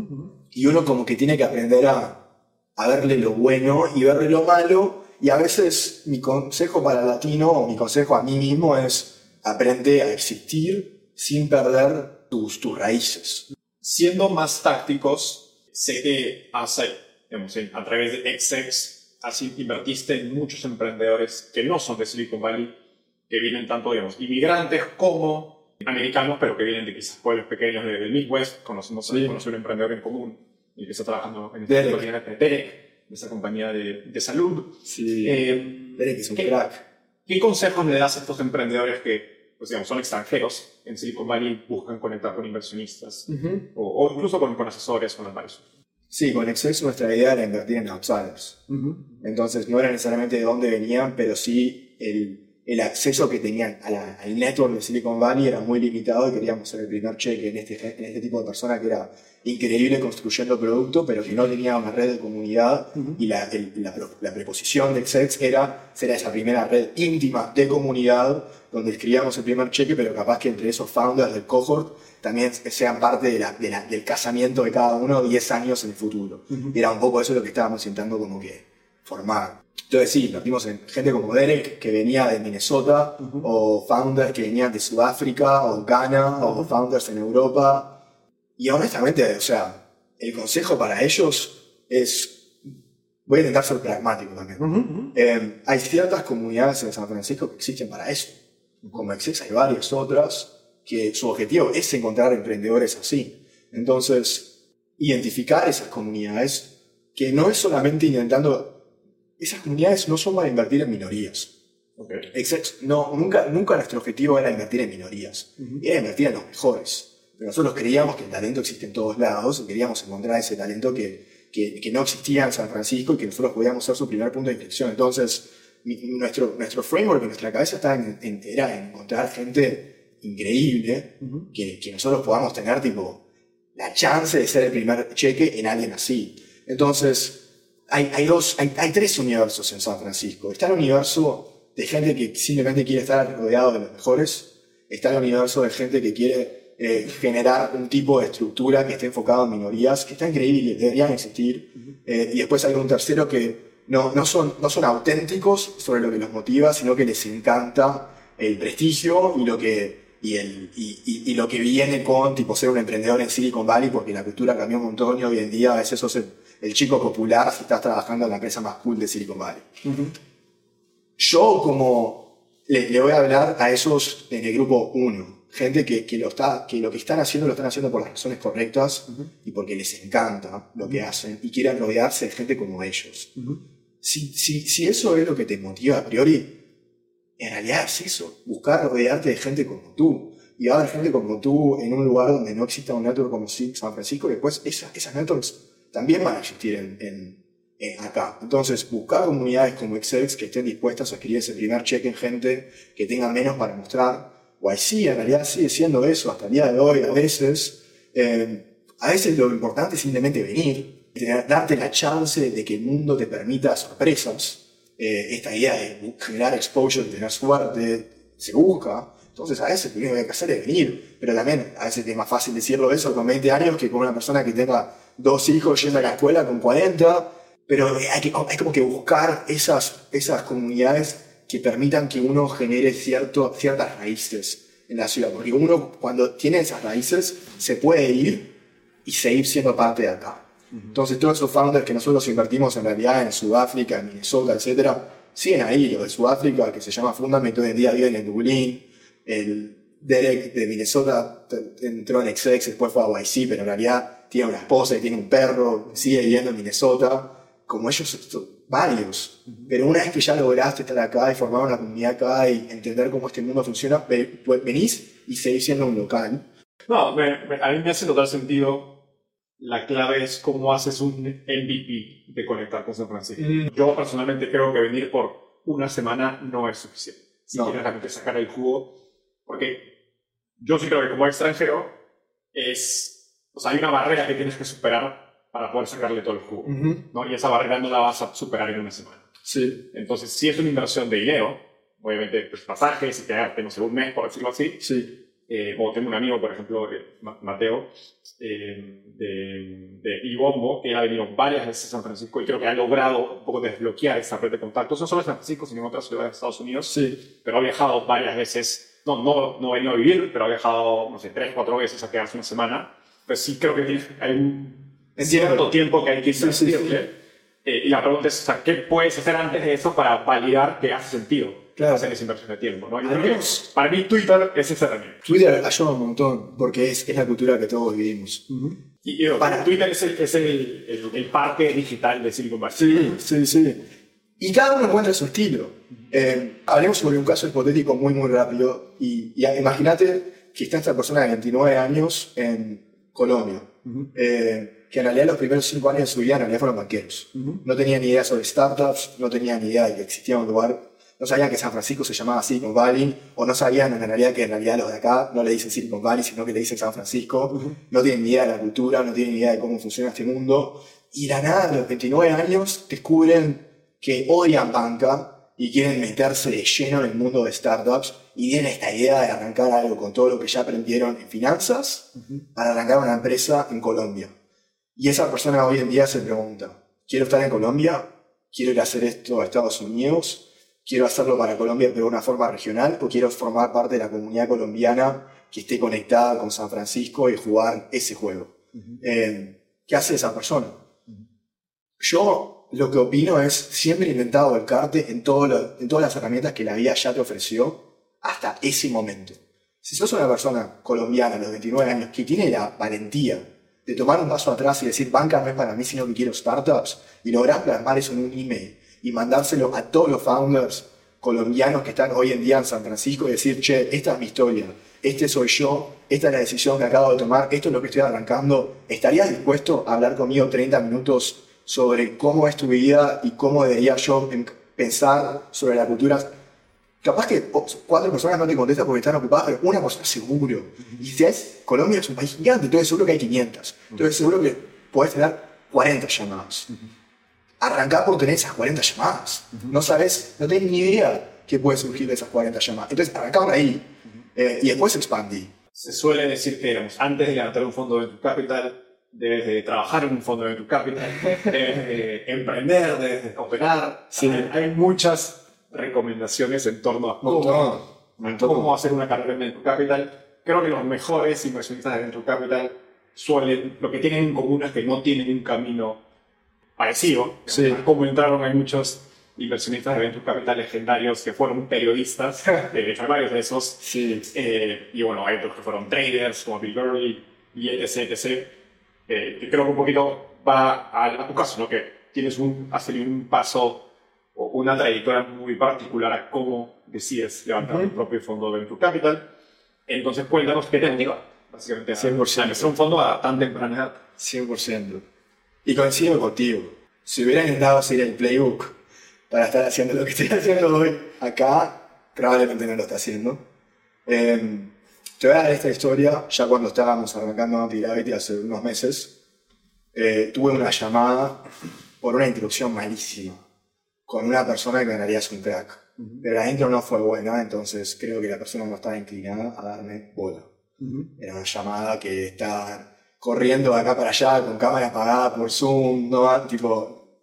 y uno como que tiene que aprender a, a verle lo bueno y verle lo malo. Y a veces mi consejo para el latino o mi consejo a mí mismo es aprende a existir sin perder tus, tus raíces. Siendo más tácticos, sé que hace, digamos, a través de X X así invertiste en muchos emprendedores que no son de Silicon Valley, que vienen tanto, digamos, inmigrantes como americanos, pero que vienen de quizás pueblos pequeños del Midwest. Conocemos sí. conocer un emprendedor en común y que está trabajando en esta compañía de Derek, de esa compañía de, de salud. Sí. Eh, Derek es un ¿qué, crack. ¿Qué consejos le das a estos emprendedores que, pues, digamos, son extranjeros en Silicon Valley y buscan conectar con inversionistas uh-huh. o, o incluso con, con asesores, con advisors? Sí, con X X nuestra idea era invertir en outsiders. Uh-huh. Entonces no era necesariamente de dónde venían, pero sí el el acceso que tenían a la, al network de Silicon Valley era muy limitado y queríamos ser el primer cheque en este, en este tipo de persona que era increíble construyendo producto, pero que no tenía una red de comunidad. Uh-huh. Y la, el, la, la preposición de X X era ser esa primera red íntima de comunidad donde escribíamos el primer cheque, pero capaz que entre esos founders del cohort también sean parte de la, de la, del casamiento de cada uno diez años en el futuro. Uh-huh. Y era un poco eso lo que estábamos intentando como que formar. Entonces sí, invertimos en gente como Derek, que venía de Minnesota, uh-huh. o founders que venían de Sudáfrica, o Ghana, uh-huh. o founders en Europa. Y honestamente, o sea, el consejo para ellos es... Voy a intentar ser pragmático también. Uh-huh. Eh, hay ciertas comunidades en San Francisco que existen para eso. Como X X hay varias otras que su objetivo es encontrar emprendedores así. Entonces, identificar esas comunidades que no es solamente intentando... Esas comunidades no son para invertir en minorías. Okay. X X, no, nunca, nunca nuestro objetivo era invertir en minorías. Uh-huh. Era invertir en los mejores. Pero nosotros creíamos que el talento existe en todos lados y queríamos encontrar ese talento que, que, que no existía en San Francisco y que nosotros podíamos ser su primer punto de inflexión. Entonces, mi, nuestro, nuestro framework en nuestra cabeza estaba en, en, era en encontrar gente increíble uh-huh. que, que nosotros podamos tener tipo la chance de ser el primer cheque en alguien así. Entonces, Hay, hay, dos, hay, hay tres universos en San Francisco. Está el universo de gente que simplemente quiere estar rodeado de los mejores. Está el universo de gente que quiere eh, generar un tipo de estructura que esté enfocado en minorías, que está increíble, deberían existir. Eh, y después hay un tercero que no, no, son, no son auténticos sobre lo que los motiva, sino que les encanta el prestigio y lo que, y el, y, y, y lo que viene con tipo, ser un emprendedor en Silicon Valley, porque la cultura cambió un montón y hoy en día a veces sos el, el chico popular si estás trabajando en la empresa más cool de Silicon Valley. Uh-huh. Yo como le, le voy a hablar a esos en el grupo uno, gente que, que, lo está, que lo que están haciendo lo están haciendo por las razones correctas uh-huh. y porque les encanta lo uh-huh. que hacen y quieren rodearse de gente como ellos. Uh-huh. Si, si, si eso es lo que te motiva a priori, en realidad es eso, buscar rodearte de gente como tú. Y va a haber gente como tú en un lugar donde no exista un network como San Francisco, y después esas, esas networks también van a existir en, en, en acá. Entonces, buscar comunidades como X X que estén dispuestas a escribir ese primer cheque en gente que tenga menos para mostrar. O sí, en realidad sigue siendo eso hasta el día de hoy. A veces, eh, a veces lo importante es simplemente venir, tener, darte la chance de que el mundo te permita sorpresas. Eh, esta idea de generar exposure, de tener suerte, se busca. Entonces a veces lo único que hay que hacer es venir. Pero también a veces es más fácil decirlo eso con veinte años que con una persona que tenga dos hijos yendo a la escuela con cuarenta, pero hay, que, hay como que buscar esas, esas comunidades que permitan que uno genere cierto, ciertas raíces en la ciudad, porque uno cuando tiene esas raíces se puede ir y seguir siendo parte de acá. Uh-huh. Entonces todos esos founders que nosotros invertimos en realidad en Sudáfrica, en Minnesota, etcétera, siguen ahí. Los de Sudáfrica, que se llama Fundament, hoy en día viven en Dublín. El Derek de Minnesota entró en X X, después fue a Y C, pero en realidad tiene una esposa y tiene un perro, sigue viviendo en Minnesota. Como ellos, varios. Uh-huh. Pero una vez que ya lograste estar acá y formar una comunidad acá y entender cómo este mundo funciona, venís y seguís siendo un local. No, me, me, a mí me hace total sentido. La clave es cómo haces un M V P de conectar con San Francisco. Mm. Yo personalmente creo que venir por una semana no es suficiente. Si no. quieres realmente sacar el jugo. Porque yo sí creo que como extranjero es... O sea, hay una barrera que tienes que superar para poder sacarle todo el jugo. Uh-huh. ¿no? Y esa barrera no la vas a superar en una semana. Sí. Entonces, si es una inversión de dinero, obviamente pues, pasajes y quedarte, no sé, un mes, por decirlo así. Sí. Eh, o tengo un amigo, por ejemplo, Mateo, eh, de, de Ibombo, que ha venido varias veces a San Francisco y creo que ha logrado un poco desbloquear esa red de contactos, no solo en San Francisco, sino en otras ciudades de Estados Unidos, sí. pero ha viajado varias veces, no, no, no ha venido a vivir, pero ha viajado, no sé, tres, cuatro veces a quedarse una semana. Pues sí creo que tiene, hay un cierto tiempo que hay que invertirle. Sí, sí, sí. Eh, y la pregunta es, o sea, ¿qué puedes hacer antes de eso para validar que hace sentido? Claro. Hacer esa inversión de tiempo, ¿no? Menos, para mí Twitter es esa herramienta. Twitter ayuda un montón porque es, es la cultura que todos vivimos. Uh-huh. Y, y para Twitter es, el, es el, el, el parque digital de Silicon Valley. Sí, sí, sí. Y cada uno encuentra su estilo. Uh-huh. Eh, hablemos sobre un caso hipotético muy, muy rápido. Y, y imagínate que está esta persona de veintinueve años en Colombia. Uh-huh. Eh, que en realidad los primeros cinco años de su vida en realidad fueron banqueros. Uh-huh. No tenían ni idea sobre startups, no tenían ni idea de que existía un lugar. No sabían que San Francisco se llamaba Silicon Valley, o no sabían en realidad que en realidad los de acá no le dicen Silicon Valley, sino que le dicen San Francisco. Uh-huh. No tienen ni idea de la cultura, no tienen ni idea de cómo funciona este mundo. Y de la nada, a los veintinueve años, descubren que odian banca y quieren meterse de lleno en el mundo de startups y tienen esta idea de arrancar algo con todo lo que ya aprendieron en finanzas uh-huh. para arrancar una empresa en Colombia. Y esa persona hoy en día se pregunta, ¿quiero estar en Colombia? ¿Quiero ir a hacer esto a Estados Unidos? ¿Quiero hacerlo para Colombia pero de una forma regional? ¿O quiero formar parte de la comunidad colombiana que esté conectada con San Francisco y jugar ese juego? Uh-huh. Eh, ¿Qué hace esa persona? Uh-huh. Yo lo que opino es siempre intentar volcarte en, todo lo, en todas las herramientas que la vida ya te ofreció hasta ese momento. Si sos una persona colombiana a los veintinueve años que tiene la valentía de tomar un paso atrás y decir banca no es para mí sino que quiero startups y lográs plasmar eso en un email y mandárselo a todos los founders colombianos que están hoy en día en San Francisco y decir, che, esta es mi historia, este soy yo, esta es la decisión que acabo de tomar, esto es lo que estoy arrancando. ¿Estarías dispuesto a hablar conmigo treinta minutos sobre cómo es tu vida y cómo debería yo pensar sobre la cultura? Capaz que cuatro personas no te contestan porque están ocupadas, pero una persona seguro. Uh-huh. Y si es, Colombia es un país gigante, entonces seguro que hay quinientas. Entonces seguro que podés tener cuarenta llamadas. Uh-huh. Arrancá por tener esas cuarenta llamadas. Uh-huh. No sabes, no tenés ni idea qué puede surgir de esas cuarenta llamadas. Entonces arrancá por ahí uh-huh. eh, y después expandí. Se suele decir que digamos, antes de levantar un fondo de Venture Capital, debes de trabajar en un fondo de Venture Capital, debes de emprender, debes de operar. Sí. Hay, hay muchas recomendaciones en torno a cómo, no, cómo hacer una carrera en Venture Capital. Creo que los mejores inversionistas de Venture Capital suelen, lo que tienen en común es que no tienen un camino parecido. Sí. Como entraron, hay muchos inversionistas de Venture Capital legendarios que fueron periodistas, de hecho hay varios de esos, sí. eh, y bueno, hay otros que fueron traders, como Bill Gurley, y etc, etc. Eh, que creo que un poquito va a, a tu caso, ¿no? Que tienes un, has tenido un paso o una trayectoria muy particular a cómo decides levantar uh-huh. tu propio fondo de Venture Capital. Entonces, cuéntanos qué te motiva, básicamente, cien por ciento. a ser un fondo a tan temprana edad. cien por ciento. Y coincido contigo. Si hubiera intentado hacer el playbook para estar haciendo lo que estoy haciendo hoy acá, probablemente no lo está haciendo. Eh, te voy a dar esta historia. Ya cuando estábamos arrancando Anti-Gravity hace unos meses, eh, tuve una llamada por una introducción malísima con una persona que en realidad es un crack. Uh-huh. Pero la intro no fue buena, entonces creo que la persona no estaba inclinada a darme bola. Uh-huh. Era una llamada que está corriendo de acá para allá con cámara apagada por Zoom, ¿no? Tipo,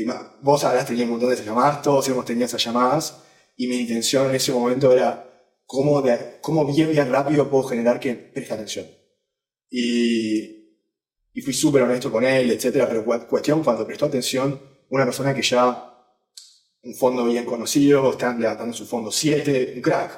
vos habrás tenido un montón de esas llamadas, todos hemos tenido esas llamadas, y mi intención en ese momento era cómo, de, cómo bien, bien rápido puedo generar que preste atención. Y y fui súper honesto con él, etcétera. Pero cu- cuestión, cuando prestó atención, una persona que ya, un fondo bien conocido, están levantando su fondo siete, un crack.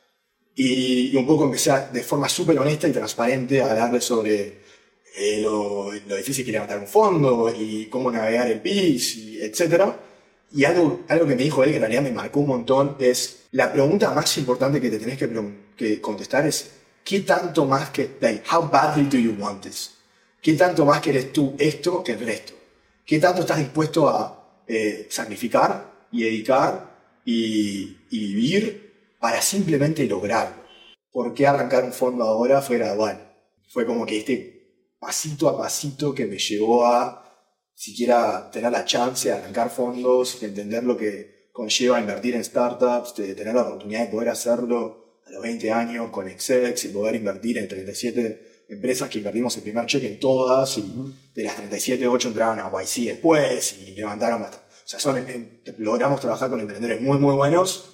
Y, y un poco empecé a, de forma súper honesta y transparente a hablarle sobre eh, lo, lo difícil que es levantar un fondo y cómo navegar el pitch, y etcétera. Y algo, algo que me dijo él que en realidad me marcó un montón es, la pregunta más importante que te tenés que, que contestar es, ¿qué tanto más que, like, how badly do you want this? ¿Qué tanto más querés tú esto que el resto? ¿Qué tanto estás dispuesto a eh, sacrificar y dedicar y, y vivir para simplemente lograrlo? ¿Por qué arrancar un fondo ahora fue gradual? Fue como que este pasito a pasito que me llevó a siquiera tener la chance de arrancar fondos, de entender lo que conlleva invertir en startups, de tener la oportunidad de poder hacerlo a los veinte años con Exex y poder invertir en treinta y siete empresas que invertimos el primer cheque en todas, y de las treinta y siete, ocho entraron a Y C después y levantaron bastante. O sea, son, en, logramos trabajar con emprendedores muy, muy buenos,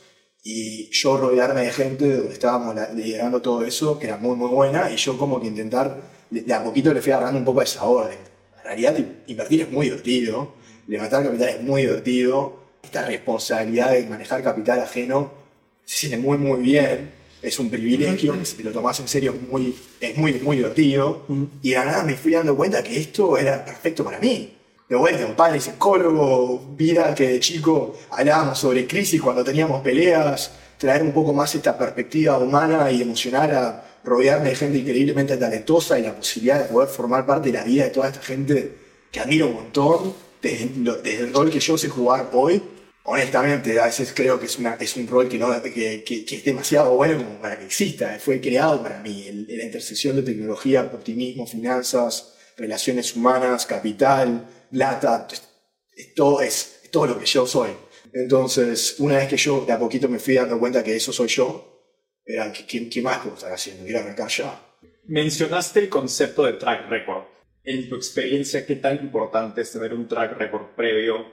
y yo rodearme de gente donde estábamos liderando todo eso, que era muy, muy buena, y yo como que intentar, de, de a poquito le fui agarrando un poco de sabor. En realidad, invertir es muy divertido, levantar capital es muy divertido, esta responsabilidad de manejar capital ajeno se siente muy, muy bien, es un privilegio, si te lo tomás en serio es muy, es muy, muy divertido, y de la nada me fui dando cuenta que esto era perfecto para mí. De vuelta, un padre psicólogo, vida que de chico hablábamos sobre crisis cuando teníamos peleas, traer un poco más esta perspectiva humana y emocional a rodearme de gente increíblemente talentosa y la posibilidad de poder formar parte de la vida de toda esta gente que admiro un montón, desde, desde el rol que yo sé jugar hoy. Honestamente, a veces creo que es, una, es un rol que, no, que, que, que es demasiado bueno como para que exista. Fue creado para mí, el, la intersección de tecnología, optimismo, finanzas, relaciones humanas, capital, plata, todo es, es todo lo que yo soy. Entonces, una vez que yo de a poquito me fui dando cuenta que eso soy yo, era, ¿qué, qué más puedo estar haciendo? Quiero arrancar ya. Mencionaste el concepto de track record. En tu experiencia, ¿qué tan importante es tener un track record previo,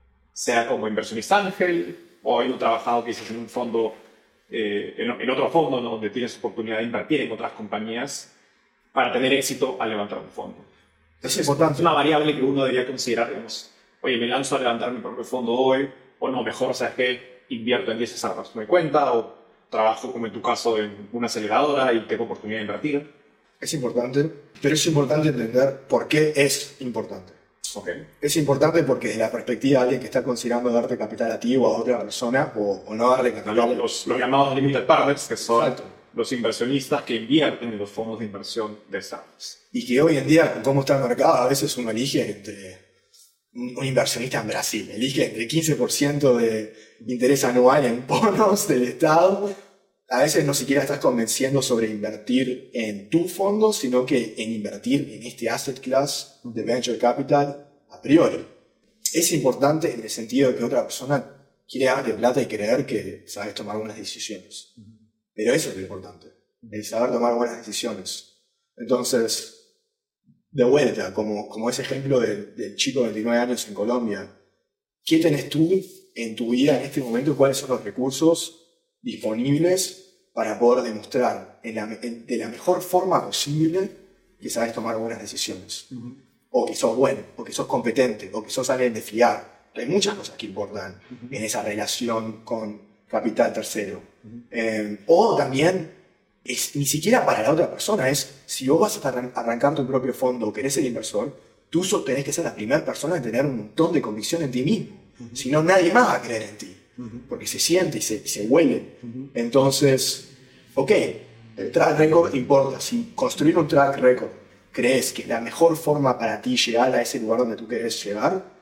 sea como inversionista ángel o habiendo trabajado quizás en un fondo, eh, en, en otro fondo, ¿no?, donde tienes oportunidad de invertir en otras compañías para tener éxito al levantar un fondo? Es importante. Es una variable que uno debería considerar, digamos, oye, me lanzo a levantar mi propio fondo hoy, o no, mejor, ¿sabes qué? Invierto en diez startups, me cuenta, o trabajo, como en tu caso, en una aceleradora y tengo oportunidad de invertir. Es importante, pero es importante entender por qué es importante. Okay. Es importante porque desde la perspectiva de alguien que está considerando darte capital a ti o a otra persona, o, o no darle capital. Los, los llamados limited partners, que son Exacto. Los inversionistas que invierten en los fondos de inversión de startups. Y que hoy en día, con cómo está el mercado, a veces uno elige entre un, un inversionista en Brasil, elige entre quince por ciento de interés anual en bonos del Estado. A veces no siquiera estás convenciendo sobre invertir en tu fondo, sino que en invertir en este asset class de venture capital a priori. Es importante en el sentido de que otra persona quiere darte plata y creer que sabes tomar buenas decisiones. Pero eso es lo importante, el saber tomar buenas decisiones. Entonces, de vuelta, como, como ese ejemplo del, del chico de veintinueve años en Colombia, ¿qué tenés tú en tu vida en este momento? ¿Cuáles son los recursos disponibles para poder demostrar en la, en, de la mejor forma posible que sabes tomar buenas decisiones? Uh-huh. O que sos bueno, o que sos competente, o que sos alguien de fiar. Hay muchas cosas que importan uh-huh. en esa relación con capital tercero. Uh-huh. Eh, o también, es, ni siquiera para la otra persona, es si vos vas a arran- arrancar tu propio fondo o querés ser inversor, tú so, tenés que ser la primera persona en tener un montón de convicción en ti mismo. Uh-huh. Si no, nadie más va a creer en ti. Uh-huh. Porque se siente y se, y se huele. Uh-huh. Entonces, ok, el track record importa. Si construir un track record crees que la mejor forma para ti llegar a ese lugar donde tú querés llegar,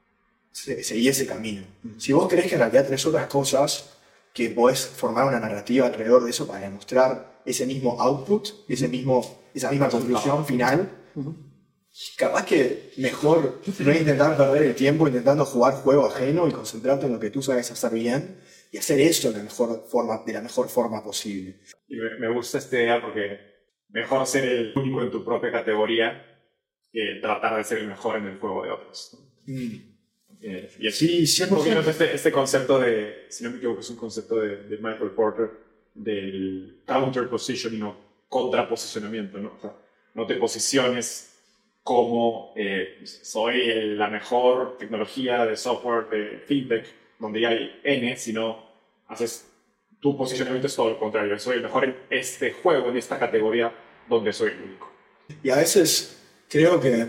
seguí ese camino. Uh-huh. Si vos crees que en realidad tenés otras cosas que podés formar una narrativa alrededor de eso para demostrar ese mismo output, ese mismo, esa misma conclusión final, uh-huh. capaz que mejor no intentar perder el tiempo intentando jugar juego ajeno y concentrarte en lo que tú sabes hacer bien y hacer eso de la mejor forma, de la mejor forma posible. Y me, me gusta esta idea porque mejor ser el único en tu propia categoría que tratar de ser el mejor en el juego de otros. Mm. Eh, y así, sí, este, este concepto de, si no me equivoco, es un concepto de, de Michael Porter, del counter positioning o contraposicionamiento, ¿no? O sea, no te posiciones como eh, soy el- la mejor tecnología de software de fintech, donde ya hay N, sino haces tu posicionamiento es todo lo contrario. Soy el mejor en este juego, en esta categoría, donde soy el único. Y a veces creo que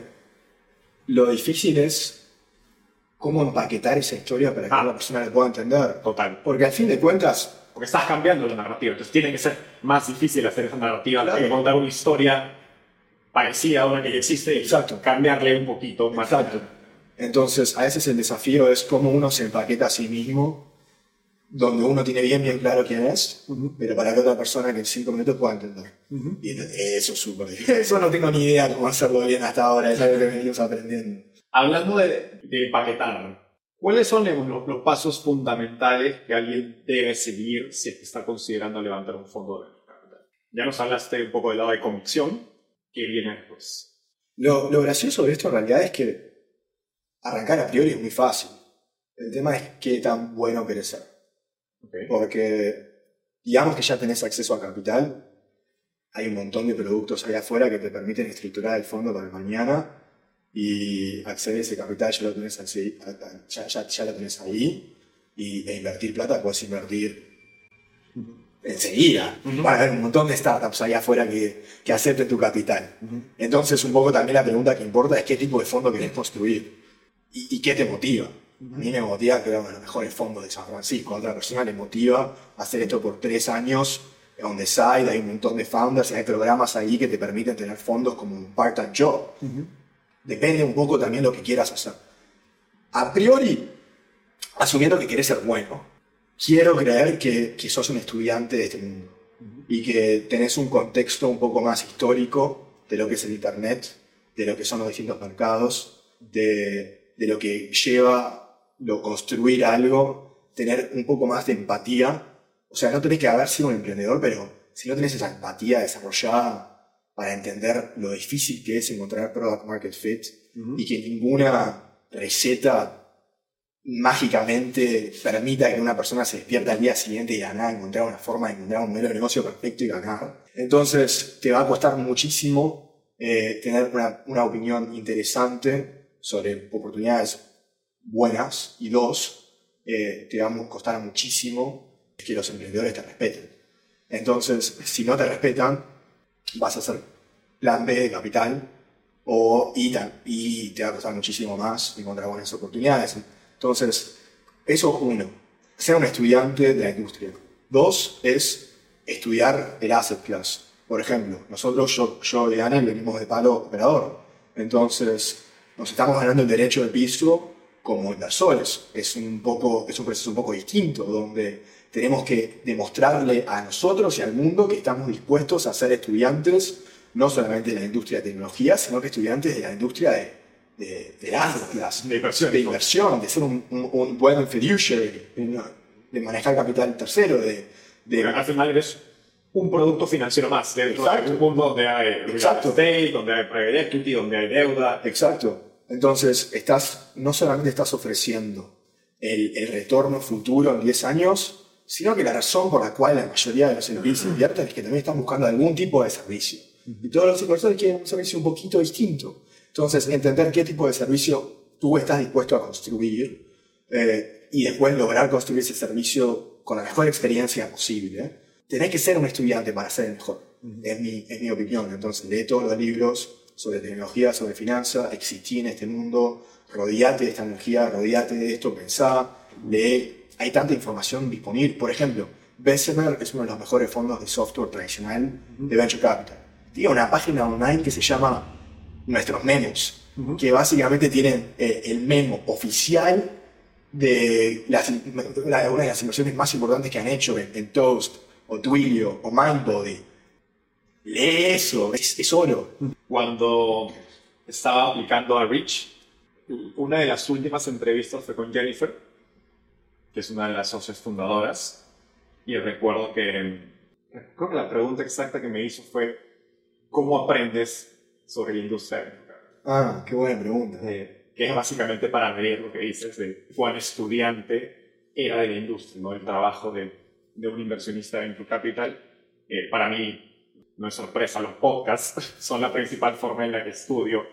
lo difícil es cómo empaquetar esa historia para que Ah. la persona la pueda entender. Total. Porque al fin de cuentas, Porque estás cambiando la narrativa, entonces tiene que ser más difícil hacer esa narrativa, Claro. que contar una historia parecida a una que ya existe y Exacto. cambiarle un poquito más. exacto. Entonces, a veces el desafío es cómo uno se empaqueta a sí mismo, donde uno tiene bien, bien claro quién es, Ujú. pero para que otra persona que en cinco minutos pueda entender. Ujú. Y eso es súper difícil. Eso no tengo ni idea cómo hacerlo bien hasta ahora, es algo que venimos aprendiendo. Hablando de, de empaquetar, ¿cuáles son los, los pasos fundamentales que alguien debe seguir si es que está considerando levantar un fondo de capital? Ya nos hablaste un poco del lado de convicción, que viene después. Lo, lo gracioso de esto en realidad es que arrancar a priori es muy fácil. El tema es qué tan bueno querés ser. Okay. Porque digamos que ya tenés acceso a capital, hay un montón de productos allá afuera que te permiten estructurar el fondo para mañana y acceder a ese capital ya lo tenés, así, ya, ya, ya lo tenés ahí y, e invertir plata puedes invertir enseguida. Uh-huh. Va a haber un montón de startups allá afuera que, que acepten tu capital. Uh-huh. Entonces un poco también la pregunta que importa es qué tipo de fondo querés construir y, y qué te motiva. A mí me motiva crear uno de los mejores fondos de San Francisco. A otra persona le motiva hacer esto por tres años on the side. Hay un montón de founders, hay programas ahí que te permiten tener fondos como un part-time job. Uh-huh. Depende un poco también lo que quieras hacer. A priori, asumiendo que querés ser bueno, quiero creer que, que sos un estudiante de este mundo uh-huh. y que tenés un contexto un poco más histórico de lo que es el Internet, de lo que son los distintos mercados, de, de lo que lleva lo construir algo, tener un poco más de empatía. O sea, no tenés que haber sido un emprendedor, pero si no tenés esa empatía desarrollada para entender lo difícil que es encontrar product market fit uh-huh. y que ninguna receta mágicamente permita que una persona se despierta al día siguiente y de nada encontrar una forma de encontrar un modelo de negocio perfecto y ganar. Entonces te va a costar muchísimo eh, tener una, una opinión interesante sobre oportunidades buenas, y dos, eh, te va a costar muchísimo que los emprendedores te respeten. Entonces, si no te respetan, vas a hacer plan B de capital o, y, y te va a costar muchísimo más encontrar buenas oportunidades. Entonces, eso uno, ser un estudiante de la industria. Dos, es estudiar el asset class. Por ejemplo, nosotros, yo, yo y Ana, venimos de palo operador. Entonces, nos estamos ganando el derecho de piso como inversores. Es un, poco, es un proceso un poco distinto, donde tenemos que demostrarle a nosotros y al mundo que estamos dispuestos a ser estudiantes, no solamente de la industria de tecnología, sino que estudiantes de la industria de, de, de, las, de, inversión, de inversión, de ser un, un, un buen fiduciary, de manejar capital tercero, de... de al final eres un producto financiero más dentro Exacto. de un mundo donde hay real estate, donde hay private equity, donde hay deuda. Exacto. Entonces, estás, no solamente estás ofreciendo el, el retorno futuro en diez años, sino que la razón por la cual la mayoría de los servicios invierten es que también están buscando algún tipo de servicio. Y todos los inversores quieren un servicio un poquito distinto. Entonces, entender qué tipo de servicio tú estás dispuesto a construir eh, y después lograr construir ese servicio con la mejor experiencia posible. ¿eh? Tenés que ser un estudiante para ser el mejor, es mi, es mi opinión. Entonces, lee todos los libros sobre tecnología, sobre finanzas, existí en este mundo, rodeate de esta energía, rodeate de esto, pensá, lee. Hay tanta información disponible. Por ejemplo, Bessemer es uno de los mejores fondos de software tradicional de Venture Capital. Tiene una página online que se llama Nuestros Memos, uh-huh. que básicamente tienen eh, el memo oficial de las, una de las inversiones más importantes que han hecho en, en Toast, o Twilio, o Mindbody. Lee eso, es, es oro. Cuando estaba aplicando a Rich, una de las últimas entrevistas fue con Jennifer, que es una de las socias fundadoras, y recuerdo que, creo que la pregunta exacta que me hizo fue ¿cómo aprendes sobre la industria? Ah, qué buena pregunta. Eh, que es básicamente para medir lo que dices de cuán estudiante era de la industria, ¿no? El trabajo de, de un inversionista de Venture Capital. Eh, para mí, no es sorpresa, los podcasts son la principal forma en la que estudio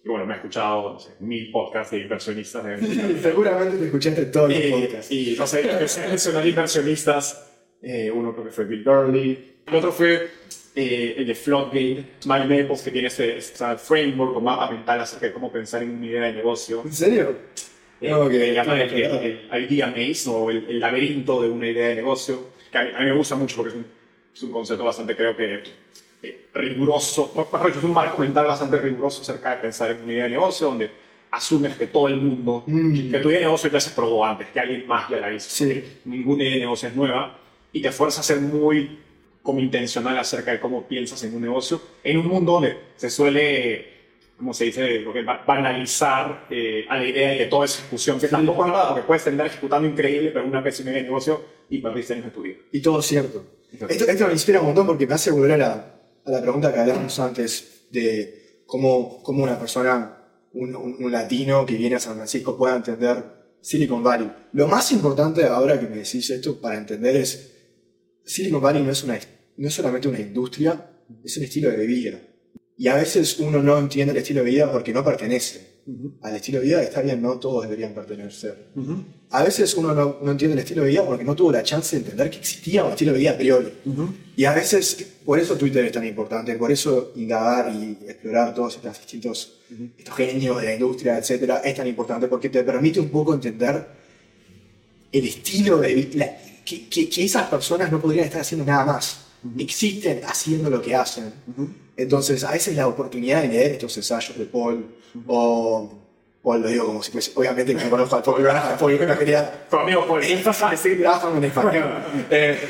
Y bueno, me he escuchado, no sé, mil podcasts de inversionistas. De... Seguramente te escuchaste todos los y, podcasts. Y no sé, mencionar inversionistas, eh, uno creo que fue Bill Gurley, el otro fue eh, el de Floodgate, Mike Maples, que tiene ese, ese framework o mapa mental acerca de cómo pensar en una idea de negocio. ¿En serio? Eh, No, que le llaman el, el, el idea maze o el, el laberinto de una idea de negocio, que a mí, a mí me gusta mucho porque es un, es un concepto bastante, creo que, eh, riguroso, mejor dicho, es un marco mental bastante riguroso acerca de pensar en una idea de negocio, donde asumes que todo el mundo, mm. que tu idea de negocio ya se probó antes, que alguien más ya la hizo. Sí. Ninguna idea de negocio es nueva y te fuerza a ser muy como intencional acerca de cómo piensas en un negocio, en un mundo donde se suele, como se dice, lo que banalizar eh, a la idea de que todo es ejecución, que tampoco es verdad, porque puedes terminar ejecutando increíble, pero una pésima idea de negocio y perdiste años de tu vida. Y todo cierto. Esto, esto me inspira un montón porque me hace volver a la, a la pregunta que hablábamos antes de cómo, cómo una persona, un, un, un latino que viene a San Francisco pueda entender Silicon Valley. Lo más importante ahora que me decís esto para entender es Silicon Valley no es, una, no es solamente una industria, es un estilo de vida. Y a veces uno no entiende el estilo de vida porque no pertenece uh-huh. al estilo de vida. Está bien, no todos deberían pertenecer. Uh-huh. A veces uno no, no entiende el estilo de vida porque no tuvo la chance de entender que existía un estilo de vida a priori. Uh-huh. Y a veces, por eso Twitter es tan importante, por eso indagar y explorar todos estos distintos uh-huh. estos genios de la industria, etcétera, es tan importante porque te permite un poco entender el estilo de vida, que, que, que esas personas no podrían estar haciendo nada más. Uh-huh. Existen haciendo lo que hacen. Uh-huh. Entonces, a veces la oportunidad de leer estos ensayos de Paul, uh-huh. o Paul lo digo como si fuese, obviamente que no conozco a Paul, Paul no quería... Tu amigo Paul. Sí, trabajan en español. eh,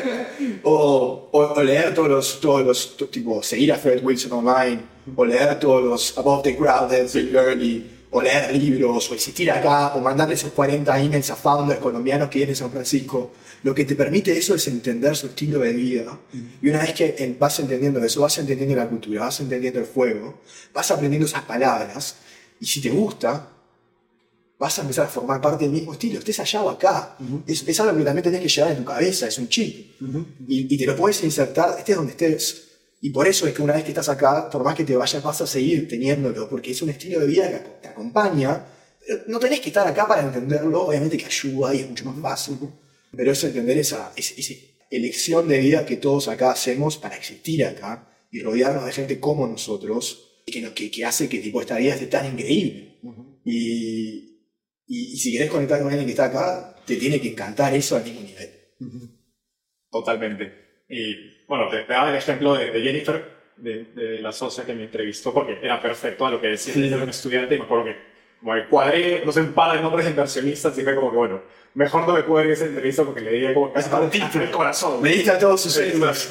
o, o, o leer todos los, todos los, to, tipo, seguir a Fred Wilson online, o leer todos los Above the Crowded, Bill Gurley, o leer libros, o existir acá, o mandarle esos cuarenta emails a founders colombianos que vienen en San Francisco. Lo que te permite eso es entender su estilo de vida. Uh-huh. Y una vez que vas entendiendo eso, vas entendiendo la cultura, vas entendiendo el juego, vas aprendiendo esas palabras, y si te gusta, vas a empezar a formar parte del mismo estilo, estés allá o acá. Uh-huh. Es, es algo que también tenés que llevar en tu cabeza, es un chip. Uh-huh. Y, y te lo puedes insertar, estés donde estés. Y por eso es que una vez que estás acá, por más que te vayas, vas a seguir teniéndolo, porque es un estilo de vida que te acompaña. Pero no tenés que estar acá para entenderlo, obviamente que ayuda y es mucho más fácil. Pero es entender esa, esa, esa elección de vida que todos acá hacemos para existir acá y rodearnos de gente como nosotros, que, que, que hace que tipo, esta vida esté tan increíble. Uh-huh. y, y, y si querés conectar con alguien que está acá, te tiene que encantar eso al mismo nivel. Uh-huh. Totalmente. Y bueno, te, te daba el ejemplo de, de Jennifer, de, de la socia que me entrevistó, porque era perfecto a lo que decía. Sí. Yo era un estudiante y me acuerdo que como que cuadré, no sé, un par de nombres de inversionistas y fue como que, bueno, mejor no me pude ir a esa entrevista porque le di como casi partiste el corazón. Me diste a todos sus células.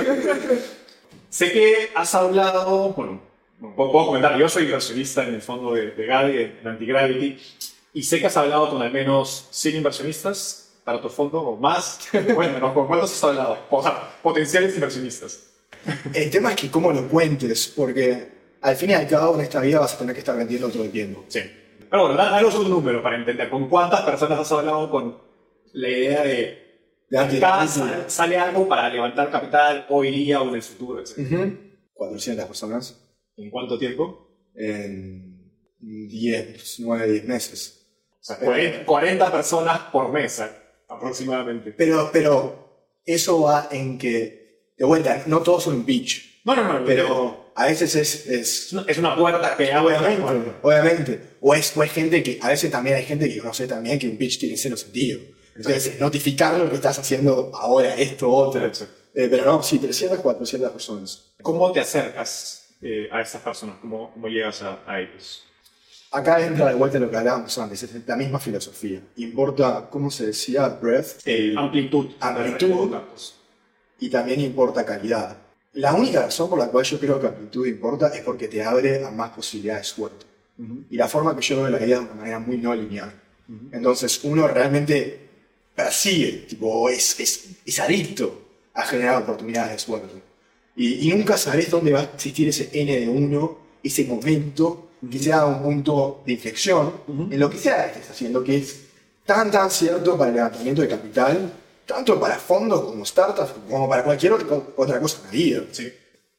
Sé que has hablado, bueno, puedo comentar, yo soy inversionista en el fondo de, de Gavi, en Antigravity, y sé que has hablado con al menos cien inversionistas para tu fondo o más. Bueno, ¿no? ¿Con cuántos has hablado? O sea, potenciales inversionistas. El tema es que cómo lo cuentes, porque al fin y al cabo en esta vida vas a tener que estar vendiendo todo el tiempo. Sí. Pero bueno, danos un número para entender. ¿Con cuántas personas has hablado con la idea de, de acá sale, sale algo para levantar capital hoy día o en el futuro, etcétera? Uh-huh. cuatrocientas personas. ¿En cuánto tiempo? En diez, nueve, diez meses. O sea, cuarenta, cuarenta personas por mes aproximadamente. Pero, pero eso va en que, de vuelta, no todos son un pitch. No, no, no. Pero... no. A veces es... Es, es una puerta que abre. Obviamente, obviamente. O es, o es gente que... A veces también hay gente que conoce también que un pitch tiene cero sentido. Entonces, notificar lo que estás haciendo ahora, esto, otro. Eh, pero no, sí, trescientas, cuatrocientas personas. ¿Cómo te acercas eh, a estas personas? ¿Cómo, cómo llegas a, a ellos? Acá entra de vuelta lo que hablábamos antes, es la misma filosofía. Importa, ¿cómo se decía? Breadth. Eh, amplitud. Amplitud. Y también importa calidad. La única razón por la cual yo creo que amplitud importa es porque te abre a más posibilidades de suerte. Uh-huh. Y la forma que yo veo la vida es de una manera muy no lineal. Uh-huh. Entonces uno realmente persigue, tipo, es, es, es adicto a generar oportunidades de suerte. Y, y nunca sabes dónde va a existir ese N de uno, ese momento uh-huh. que sea un punto de inflexión uh-huh. en lo que sea que estés haciendo, que es tan tan cierto para el levantamiento de capital, tanto para fondos como startups, como para cualquier otra cosa en la vida. Sí.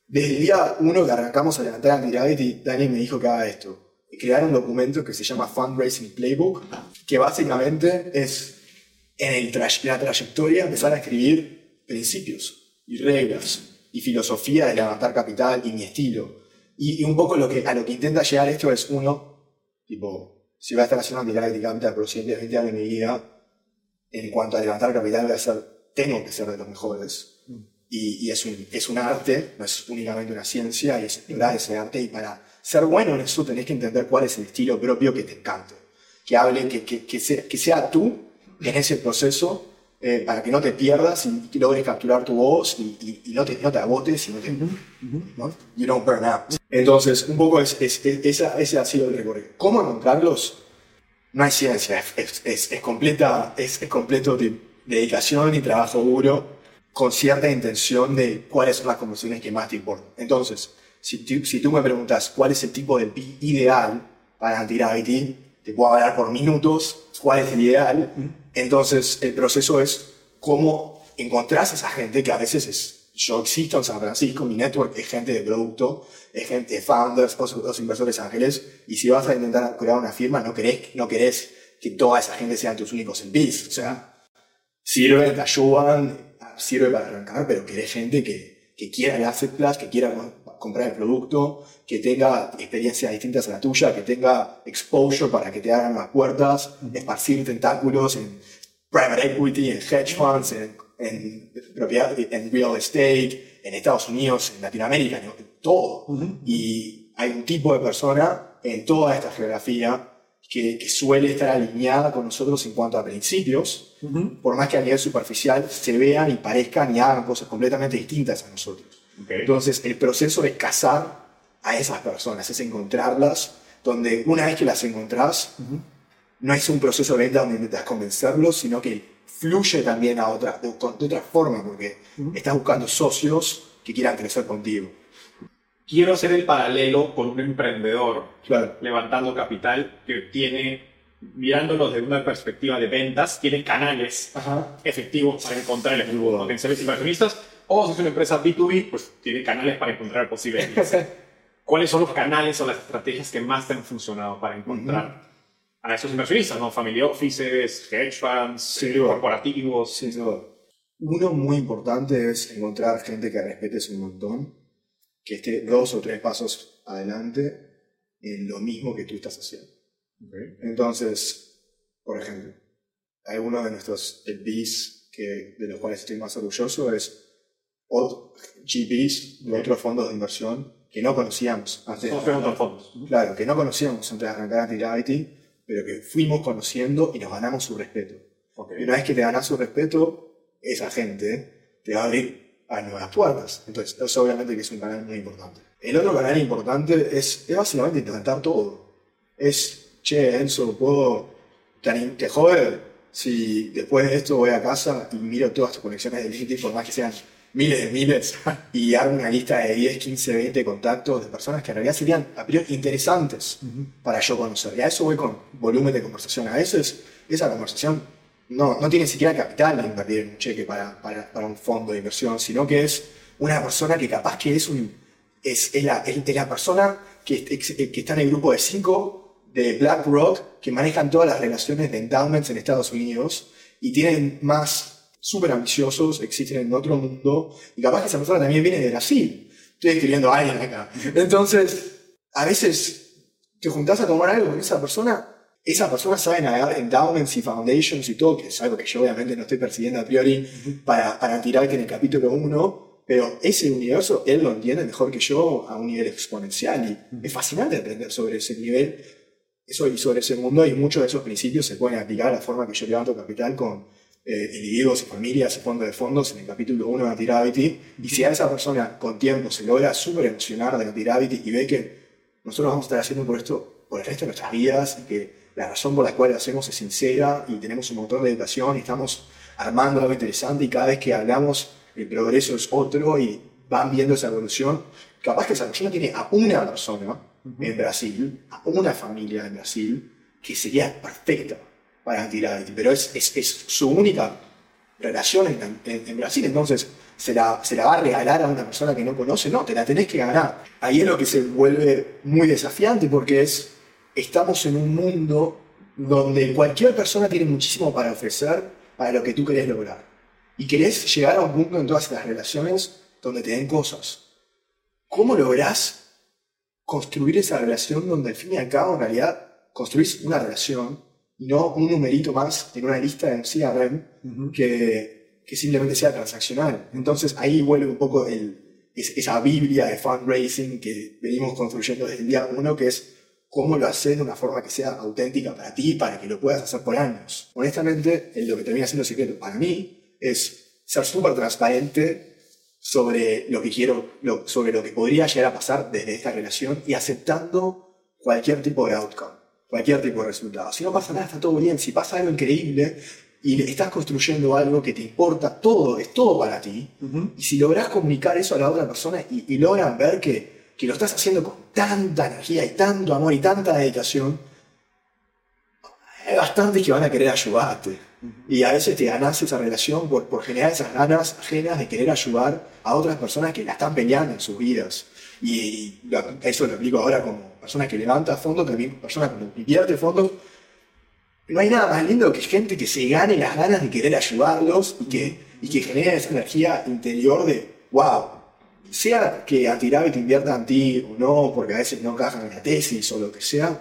Desde el día uno que arrancamos a levantar Anti-Gravity, Daniel me dijo que haga esto. Crear un documento que se llama Fundraising Playbook, que básicamente es en el tra la trayectoria empezar a escribir principios y reglas y filosofía de levantar capital y mi estilo. Y, y un poco lo que, a lo que intenta llegar esto es uno, tipo, si voy a estar haciendo Anti-Gravity Capital por los siguientes veinte años de mi vida, en cuanto a levantar capital voy a ser, tengo que ser de los mejores. Mm. Y, y es, un, es un arte, no es únicamente una ciencia, y es explorar ese arte. Y para ser bueno en eso tenés que entender cuál es el estilo propio que te encante. Que hable, que, que, que, sea, que sea tú en ese proceso, eh, para que no te pierdas y, y logres capturar tu voz y, y, y no, te, no te agotes y no te... Uh-huh. ¿no? You don't burn out. Entonces, un poco es, es, es, esa, ese ha sido el recorrido. ¿Cómo encontrarlos? No hay ciencia, es, es, es, es, completa, es, es completo de dedicación y trabajo duro, con cierta intención de cuáles son las conversaciones que más te importan. Entonces, si tú, si tú me preguntas cuál es el tipo de P ideal para Anti-Gravity, te puedo hablar por minutos cuál es el ideal. Entonces, el proceso es cómo encontrás a esa gente que a veces es... Yo existo en San Francisco, mi network es gente de producto, es gente de founders, los inversores ángeles, y si vas a intentar crear una firma, no querés, no querés que toda esa gente sean tus únicos M Ps. O sea, sirven, te ayudan, sirve para arrancar, pero querés gente que, que quiera el asset class, que quiera comprar el producto, que tenga experiencias distintas a la tuya, que tenga exposure para que te hagan las puertas, esparcir tentáculos en private equity, en hedge funds, en, en propiedad, en real estate, en Estados Unidos, en Latinoamérica, en todo. Uh-huh. Y hay un tipo de persona en toda esta geografía que, que suele estar alineada con nosotros en cuanto a principios, uh-huh. por más que a nivel superficial se vean y parezcan y hagan cosas completamente distintas a nosotros. Okay. Entonces, el proceso es cazar a esas personas, es encontrarlas, donde una vez que las encontrás, uh-huh. no es un proceso de venta donde intentas convencerlos, sino que fluye también a otra, de, de otra forma, porque uh-huh. estás buscando socios que quieran crecer contigo. Quiero hacer el paralelo con un emprendedor, claro. levantando capital, que tiene, mirándolo desde una perspectiva de ventas, tiene canales Ajá. efectivos para encontrar potenciales inversionistas, o si es una empresa B dos B, pues tiene canales para encontrar posibles inversores. ¿Cuáles son los canales o las estrategias que más te han funcionado para encontrar uh-huh. a esos inversionistas, ¿no? Family offices, hedge funds, sí, corporativos. Sí, sí. Uno muy importante es encontrar gente que respetes un montón, que esté dos o tres pasos adelante en lo mismo que tú estás haciendo. Okay. Entonces, por ejemplo, algunos de nuestros L Ps que, de los cuales estoy más orgulloso es G Ps de otros fondos de inversión que no conocíamos antes de arrancar. Fondos. Claro, que no conocíamos antes de arrancar Anti-Gravity, pero que fuimos conociendo y nos ganamos su respeto. Okay. Y una vez que te ganas su respeto, esa gente te va a abrir a nuevas puertas. Entonces, eso obviamente que es un canal muy importante. El otro canal importante es, es básicamente intentar todo. Es, che, Enzo, ¿puedo, te, te jode si después de esto voy a casa y miro todas tus conexiones de LinkedIn, por más que sean miles de miles, y hago una lista de diez, quince, veinte contactos de personas que en realidad serían a priori interesantes uh-huh. para yo conocer? Y a eso voy con volumen de conversación. A veces esa conversación no, no tiene siquiera capital de invertir en un cheque para, para, para un fondo de inversión, sino que es una persona que capaz que es, un, es, es, la, es la persona que, que está en el grupo de cinco de BlackRock que manejan todas las relaciones de endowments en Estados Unidos y tienen más súper ambiciosos, existen en otro mundo, y capaz que esa persona también viene de Brasil. Estoy escribiendo a alguien acá. Entonces, a veces te juntás a tomar algo con esa persona, esa persona sabe navegar endowments y foundations y todo, que es algo que yo obviamente no estoy persiguiendo a priori para, para tirarte en el capítulo uno, pero ese universo él lo entiende mejor que yo a un nivel exponencial, y es fascinante aprender sobre ese nivel eso, y sobre ese mundo, y muchos de esos principios se pueden aplicar a la forma que yo levanto capital con Eh, individuos y familias y fondos de fondos en el capítulo uno de Anti-Gravity. Y si a esa persona con tiempo se logra súper emocionar de Anti-Gravity y ve que nosotros vamos a estar haciendo por esto por el resto de nuestras vidas, y que la razón por la cual lo hacemos es sincera y tenemos un montón de educación y estamos armando algo interesante, y cada vez que hablamos el progreso es otro y van viendo esa evolución, capaz que esa persona tiene a una persona uh-huh. en Brasil, a una familia en Brasil que sería perfecta para Anti-Gravity, pero es, es, es su única relación en, en, en Brasil. Entonces, se la, se la va a regalar a una persona que no conoce, no, te la tenés que ganar. Ahí es lo que se vuelve muy desafiante porque es, estamos en un mundo donde cualquier persona tiene muchísimo para ofrecer para lo que tú querés lograr. Y querés llegar a un punto en todas las relaciones donde te den cosas. ¿Cómo lográs construir esa relación donde al fin y al cabo en realidad construís una relación y no un numerito más en una lista de C R M uh-huh. que, que simplemente sea transaccional? Entonces ahí vuelve un poco el, esa biblia de fundraising que venimos construyendo desde el día uno, que es cómo lo haces de una forma que sea auténtica para ti, para que lo puedas hacer por años. Honestamente, lo que termina siendo secreto para mí es ser súper transparente sobre lo que quiero, lo, sobre lo que podría llegar a pasar desde esta relación y aceptando cualquier tipo de outcome, cualquier tipo de resultado. Si no pasa nada, está todo bien. Si pasa algo increíble y estás construyendo algo que te importa, todo, es todo para ti, uh-huh. y si lográs comunicar eso a la otra persona y, y logran ver que que lo estás haciendo con tanta energía y tanto amor y tanta dedicación, hay bastantes que van a querer ayudarte. Uh-huh. Y a veces te ganás esa relación por, por generar esas ganas ajenas de querer ayudar a otras personas que la están peleando en sus vidas. Y, y lo, eso lo aplico ahora como persona que levanta fondos, también persona que invierte fondos. No hay nada más lindo que gente que se gane las ganas de querer ayudarlos y que, y que genere esa energía interior de wow. Sea que Antigravity invierta en ti o no, porque a veces no encajan en la tesis o lo que sea,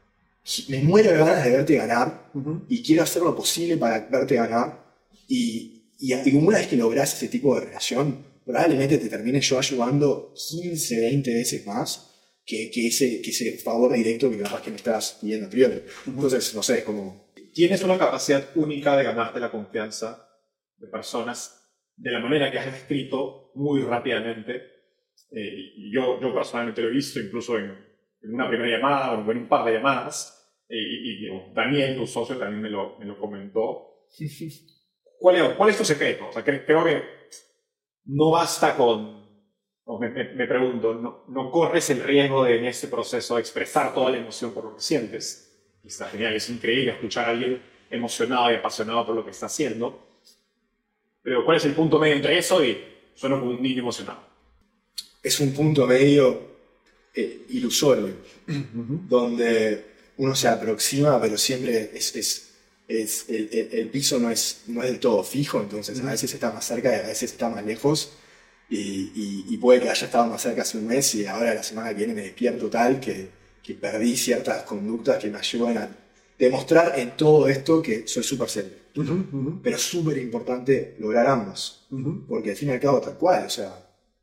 me muero de ganas de verte ganar uh-huh. y quiero hacer lo posible para verte ganar. Y, y, y una vez que lográs ese tipo de relación, probablemente te termine yo ayudando quince, veinte veces más que, que, ese, que ese favor directo que capaz que me estás pidiendo a priori. Uh-huh. Entonces, no sé, como... Tienes una capacidad única de ganarte la confianza de personas de la manera que has escrito muy rápidamente, eh, y yo, yo personalmente lo he visto incluso en, en una primera llamada o en un par de llamadas, eh, y, y Daniel, tu socio, también me lo, me lo comentó. ¿Cuál es, ¿Cuál es tu secreto? O sea, creo, creo que no basta con, o me, me, me pregunto, no, no corres el riesgo de en este proceso expresar toda la emoción por lo que sientes. Y está genial, es increíble escuchar a alguien emocionado y apasionado por lo que está haciendo. Pero ¿cuál es el punto medio entre eso y sueno como un niño emocionado? Es un punto medio eh, ilusorio, uh-huh. donde uno se aproxima, pero siempre es, es, es el, el, el piso no es, no es del todo fijo, entonces uh-huh. a veces está más cerca y a veces está más lejos, y, y, y puede que haya estado más cerca hace un mes y ahora la semana que viene me despierto tal que, que perdí ciertas conductas que me ayudan a demostrar en todo esto que soy súper serio. Uh-huh, uh-huh. Pero es súper importante lograr ambos, uh-huh. porque al fin y al cabo tal cual, o sea,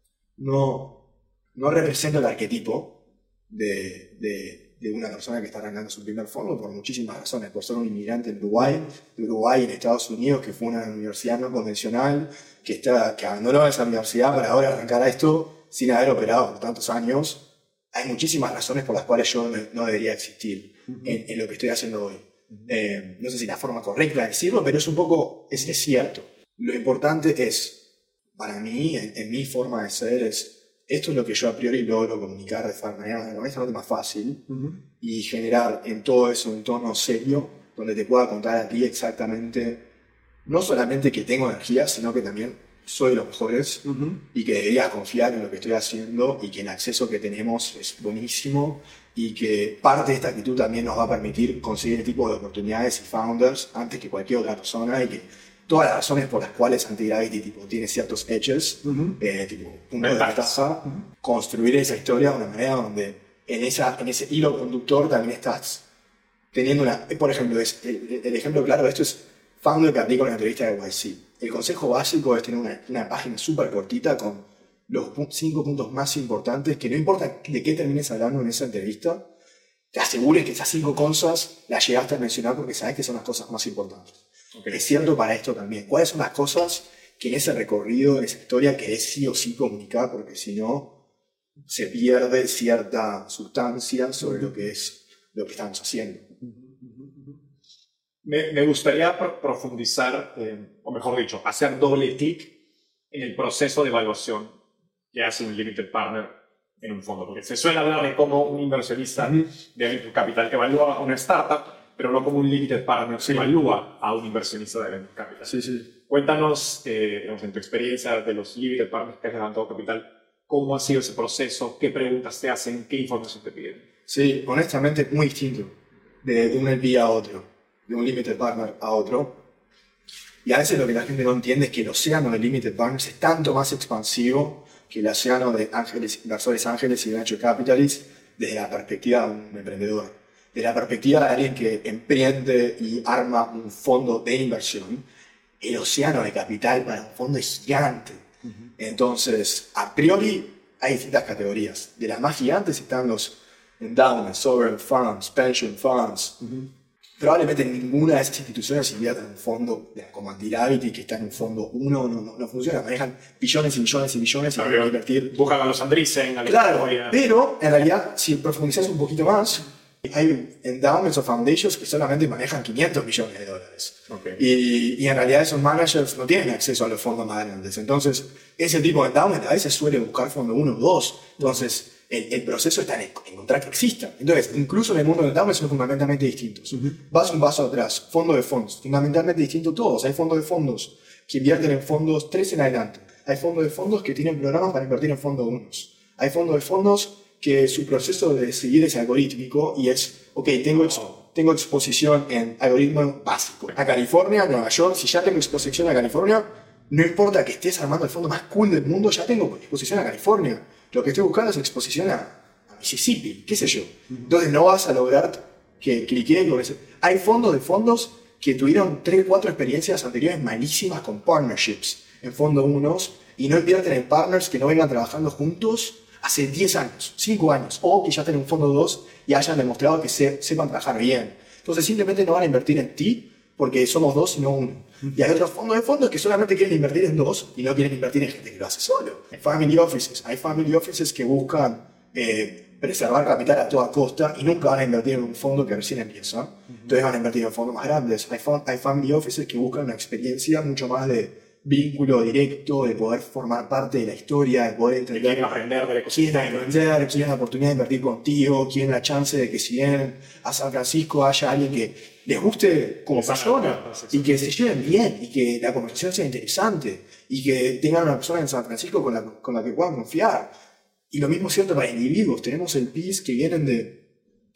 no, no represento el arquetipo de, de, de una persona que está arrancando su primer fondo por muchísimas razones, por ser un inmigrante en Uruguay, de Uruguay en Estados Unidos, que fue una universidad no convencional, que, está, que abandonó esa universidad para ahora arrancar a esto sin haber operado por tantos años. Hay muchísimas razones por las cuales yo no, no debería existir uh-huh. en, en lo que estoy haciendo hoy. Eh, no sé si la forma correcta de decirlo, pero es un poco, es, es cierto. Lo importante es, para mí, en, en mi forma de ser, es esto es lo que yo a priori logro comunicar de manera honestamente más fácil uh-huh. y generar en todo eso un tono serio donde te pueda contar a ti exactamente, no solamente que tengo energía, sino que también soy de los mejores uh-huh. y que deberías confiar en lo que estoy haciendo y que el acceso que tenemos es buenísimo y que parte de esta actitud también nos va a permitir conseguir el tipo de oportunidades y founders antes que cualquier otra persona y que todas las razones por las cuales Antigravity tipo, tiene ciertos edges, uh-huh. eh, tipo puntos de ventaja, uh-huh. construir esa historia de una manera donde en, esa, en ese hilo conductor también estás teniendo una... Por ejemplo, es, el, el ejemplo claro de esto es founder que aplica una entrevista de Y C. El consejo básico es tener una, una página súper cortita con los cinco puntos más importantes, que no importa de qué termines hablando en esa entrevista, te asegures que esas cinco cosas las llegaste a mencionar porque sabes que son las cosas más importantes. Okay. Es cierto para esto también. ¿Cuáles son las cosas que en ese recorrido, en esa historia, querés sí o sí comunicar? Porque si no, se pierde cierta sustancia sobre lo que es lo que estamos haciendo. Me, me gustaría profundizar, eh, o mejor dicho, hacer doble clic en el proceso de evaluación que hace un limited partner en un fondo. Porque se suele hablar de cómo un inversionista uh-huh. de venture capital evalúa a una startup, pero no como un limited partner se sí. evalúa a un inversionista de venture capital. Sí, sí. cuéntanos, eh, digamos, en tu experiencia de los limited partners que has levantado capital, ¿cómo ha sido ese proceso? ¿Qué preguntas te hacen? ¿Qué información te piden? Sí, honestamente, muy distinto de, de un L P a otro, de un limited partner a otro. Y a veces lo que la gente no entiende es que el océano de limited partners es tanto más expansivo que el océano de ángeles, inversores ángeles y venture capitalists desde la perspectiva de un emprendedor. Desde la perspectiva de alguien que emprende y arma un fondo de inversión, el océano de capital para un fondo es gigante. Uh-huh. Entonces, a priori, hay distintas categorías. De las más gigantes están los endowments, sovereign funds, pension funds. Uh-huh. Probablemente ninguna de esas instituciones invierta en un fondo de, como Anti-Gravity, que está en un fondo uno, no, no, no funciona. Manejan billones y billones y billones y van a invertir. Buscan a los Andreessen, a la Claro, historia. Pero en realidad, si profundizas un poquito más, hay endowments o foundations que solamente manejan quinientos millones de dólares. Okay. Y, y en realidad esos managers no tienen acceso a los fondos más grandes. Entonces, ese tipo de endowment a veces suele buscar fondo uno o dos. Entonces, el, el proceso está en encontrar que existan. Entonces, incluso en el mundo del endowment son fundamentalmente distintos. Uh-huh. Vas un paso atrás, fondo de fondos, fundamentalmente distintos todos. Hay fondos de fondos que invierten en fondos tres en adelante. Hay fondos de fondos que tienen programas para invertir en fondos unos. Hay fondos de fondos que su proceso de seguir es algorítmico y es, ok, tengo, ex, tengo exposición en algoritmo básico. A California, a Nueva York, si ya tengo exposición a California, no importa que estés armando el fondo más cool del mundo, ya tengo exposición a California. Lo que estoy buscando es exposición a, a Mississippi, qué sé yo. Entonces no vas a lograr que cliquen con eso. Hay fondos de fondos que tuvieron tres o cuatro experiencias anteriores malísimas con partnerships en fondo unos y no invierten en partners que no vengan trabajando juntos hace diez años, cinco años, o que ya estén en un fondo dos y hayan demostrado que se, sepan trabajar bien. Entonces simplemente no van a invertir en ti porque somos dos y no uno. Y hay otros fondos de fondos que solamente quieren invertir en dos y no quieren invertir en gente que lo hace solo. Hay family offices, hay family offices que buscan eh, preservar capital a toda costa y nunca van a invertir en un fondo que recién empieza. Entonces van a invertir en fondos más grandes. Hay, hay family offices que buscan una experiencia mucho más de vínculo directo, de poder formar parte de la historia, de poder entender, quieren aprender del ecosistema, quieren aprender, quieren la oportunidad de invertir contigo, quieren la chance de que si vienen a San Francisco haya alguien que les guste como persona y que se lleven bien y que la conversación sea interesante y que tengan una persona en San Francisco con la, con la que puedan confiar. Y lo mismo es cierto para individuos. Tenemos el P I S que vienen de,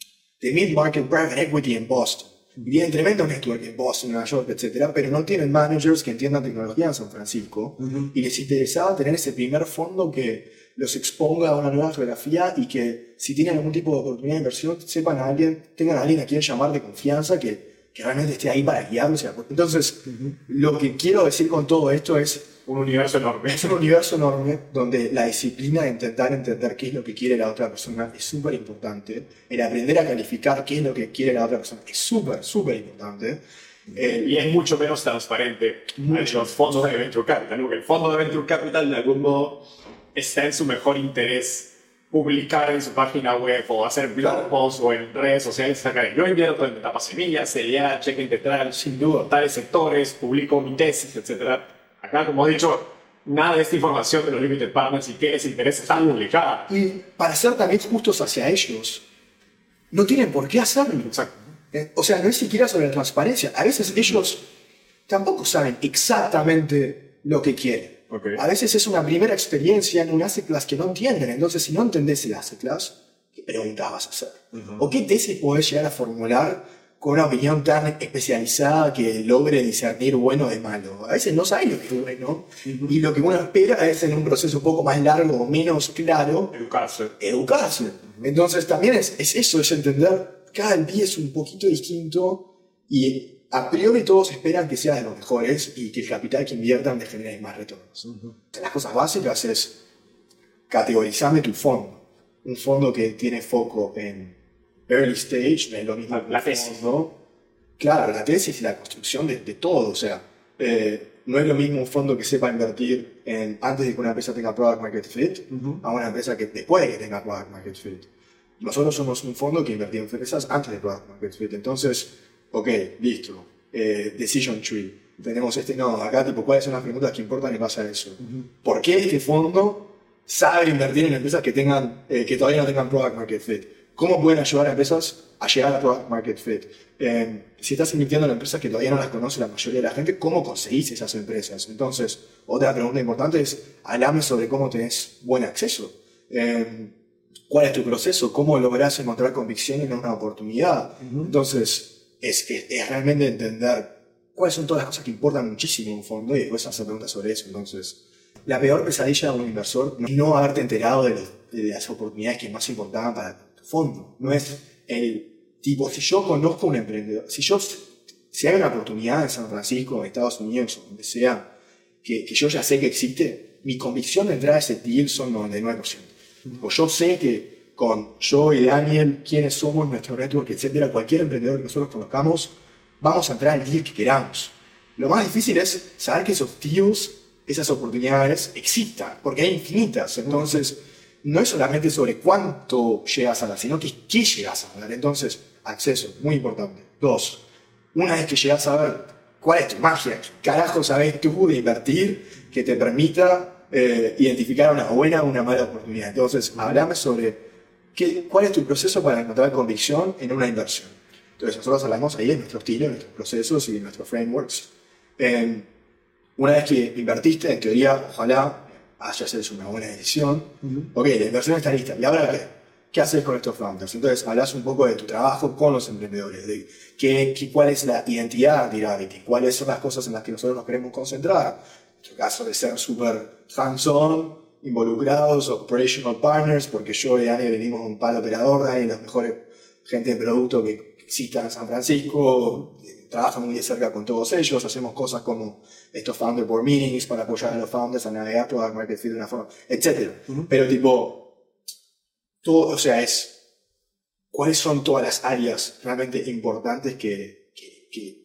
de Mid-Market Private Equity en Boston. Vienen tremendo network en Boston, Nueva York, etcétera, pero no tienen managers que entiendan tecnología en San Francisco. Uh-huh. Y les interesaba tener ese primer fondo que los exponga a una nueva geografía y que si tienen algún tipo de oportunidad de inversión sepan a alguien, tengan a alguien a quien llamar de confianza que, que realmente esté ahí para guiarlos. Entonces, uh-huh. lo que quiero decir con todo esto es un universo enorme. Es un universo enorme donde la disciplina de intentar entender qué es lo que quiere la otra persona es súper importante. El aprender a calificar qué es lo que quiere la otra persona es súper, súper importante. Eh, y es mucho menos transparente en los fondos de Venture Capital, ¿no? El fondo de Venture Capital de algún modo está en su mejor interés publicar en su página web o hacer blog posts o en redes sociales, sacar yo invierto en etapas semillas, C D A, cheque integral, sin duda, tales sectores, publico mi tesis, etcétera. Acá, como he dicho, nada de esta información de los limited partners y qué les interesa está publicada. Y para ser también justos hacia ellos, no tienen por qué hacerlo. Exacto. O sea, no es siquiera sobre la transparencia. A veces ellos tampoco saben exactamente lo que quieren. Okay. A veces es una primera experiencia en un asset class que no entienden. Entonces, si no entendés el asset class, ¿qué preguntas vas a hacer? Uh-huh. ¿O qué tesis podés llegar a formular con una opinión tan especializada que logre discernir bueno de malo? A veces no saben lo que es bueno. Uh-huh. Y lo que uno espera es en un proceso un poco más largo o menos claro. Educarse. Educarse. Uh-huh. Entonces, también es, es eso, es entender cada día es un poquito distinto y a priori todos esperan que sea de los mejores y que el capital que inviertan les genere más retornos. Uh-huh. Las cosas básicas es categorizarme tu fondo. Un fondo que tiene foco en early stage, no es lo mismo. La, la tesis, ¿no? Claro, la tesis y la construcción de, de todo. O sea, eh, no es lo mismo un fondo que sepa invertir en, antes de que una empresa tenga product market fit, uh-huh, a una empresa que después de que tenga product market fit. Nosotros somos un fondo que invertimos en empresas antes de product market fit. Entonces, ok, listo. Eh, decision tree. Tenemos este, no, acá tipo, ¿cuáles son las preguntas que importan en base a eso? Uh-huh. ¿Por qué este fondo sabe invertir en empresas que tengan, eh, que todavía no tengan product market fit? ¿Cómo pueden ayudar a empresas a llegar a product market fit? Eh, si estás invirtiendo en empresas que todavía no las conoce la mayoría de la gente, ¿cómo conseguís esas empresas? Entonces, otra pregunta importante es, hablame sobre cómo tenés buen acceso. Eh, ¿Cuál es tu proceso? ¿Cómo lográs encontrar convicción en una oportunidad? Uh-huh. Entonces, es, es, es realmente entender cuáles son todas las cosas que importan muchísimo en un fondo y después hacer preguntas sobre eso. Entonces, la peor pesadilla de un inversor no es no haberte enterado de, los, de las oportunidades que más importaban para tu fondo. No es el tipo, si yo conozco un emprendedor, si yo, si hay una oportunidad en San Francisco, en Estados Unidos o donde sea, que, que yo ya sé que existe, mi convicción de entrar a ese deal son noventa y nueve por ciento. O yo sé que con yo y Daniel, quiénes somos, nuestro network, etcétera, cualquier emprendedor que nosotros conozcamos, vamos a entrar al deal que queramos. Lo más difícil es saber que esos deals, esas oportunidades existan, porque hay infinitas. Entonces, no es solamente sobre cuánto llegas a dar, sino que qué llegas a dar. Entonces, acceso, muy importante. Dos, una vez que llegas a ver cuál es tu magia, qué carajo sabes tú de invertir que te permita Eh, identificar una buena o una mala oportunidad. Entonces, hablame sobre qué, cuál es tu proceso para encontrar convicción en una inversión. Entonces, nosotros hablamos ahí de nuestro estilo, de nuestros procesos y de nuestros frameworks. Eh, una vez que invertiste, en teoría, ojalá hayas hecho una buena decisión. Uh-huh. Ok, la inversión está lista. ¿Y ahora qué? ¿Qué haces con estos founders? Entonces, hablas un poco de tu trabajo con los emprendedores, de qué, qué, cuál es la identidad de Gravity, cuáles son las cosas en las que nosotros nos queremos concentrar. En nuestro caso de ser súper hands-on, involucrados, operational partners, porque yo y Dani venimos un palo operador, Dani los mejores gente de producto que existan en San Francisco, trabaja muy de cerca con todos ellos, hacemos cosas como estos founder board meetings para apoyar a los founders a navegar product market fit de una forma, etcétera. Uh-huh. Pero tipo, todo, o sea, es cuáles son todas las áreas realmente importantes que, que, que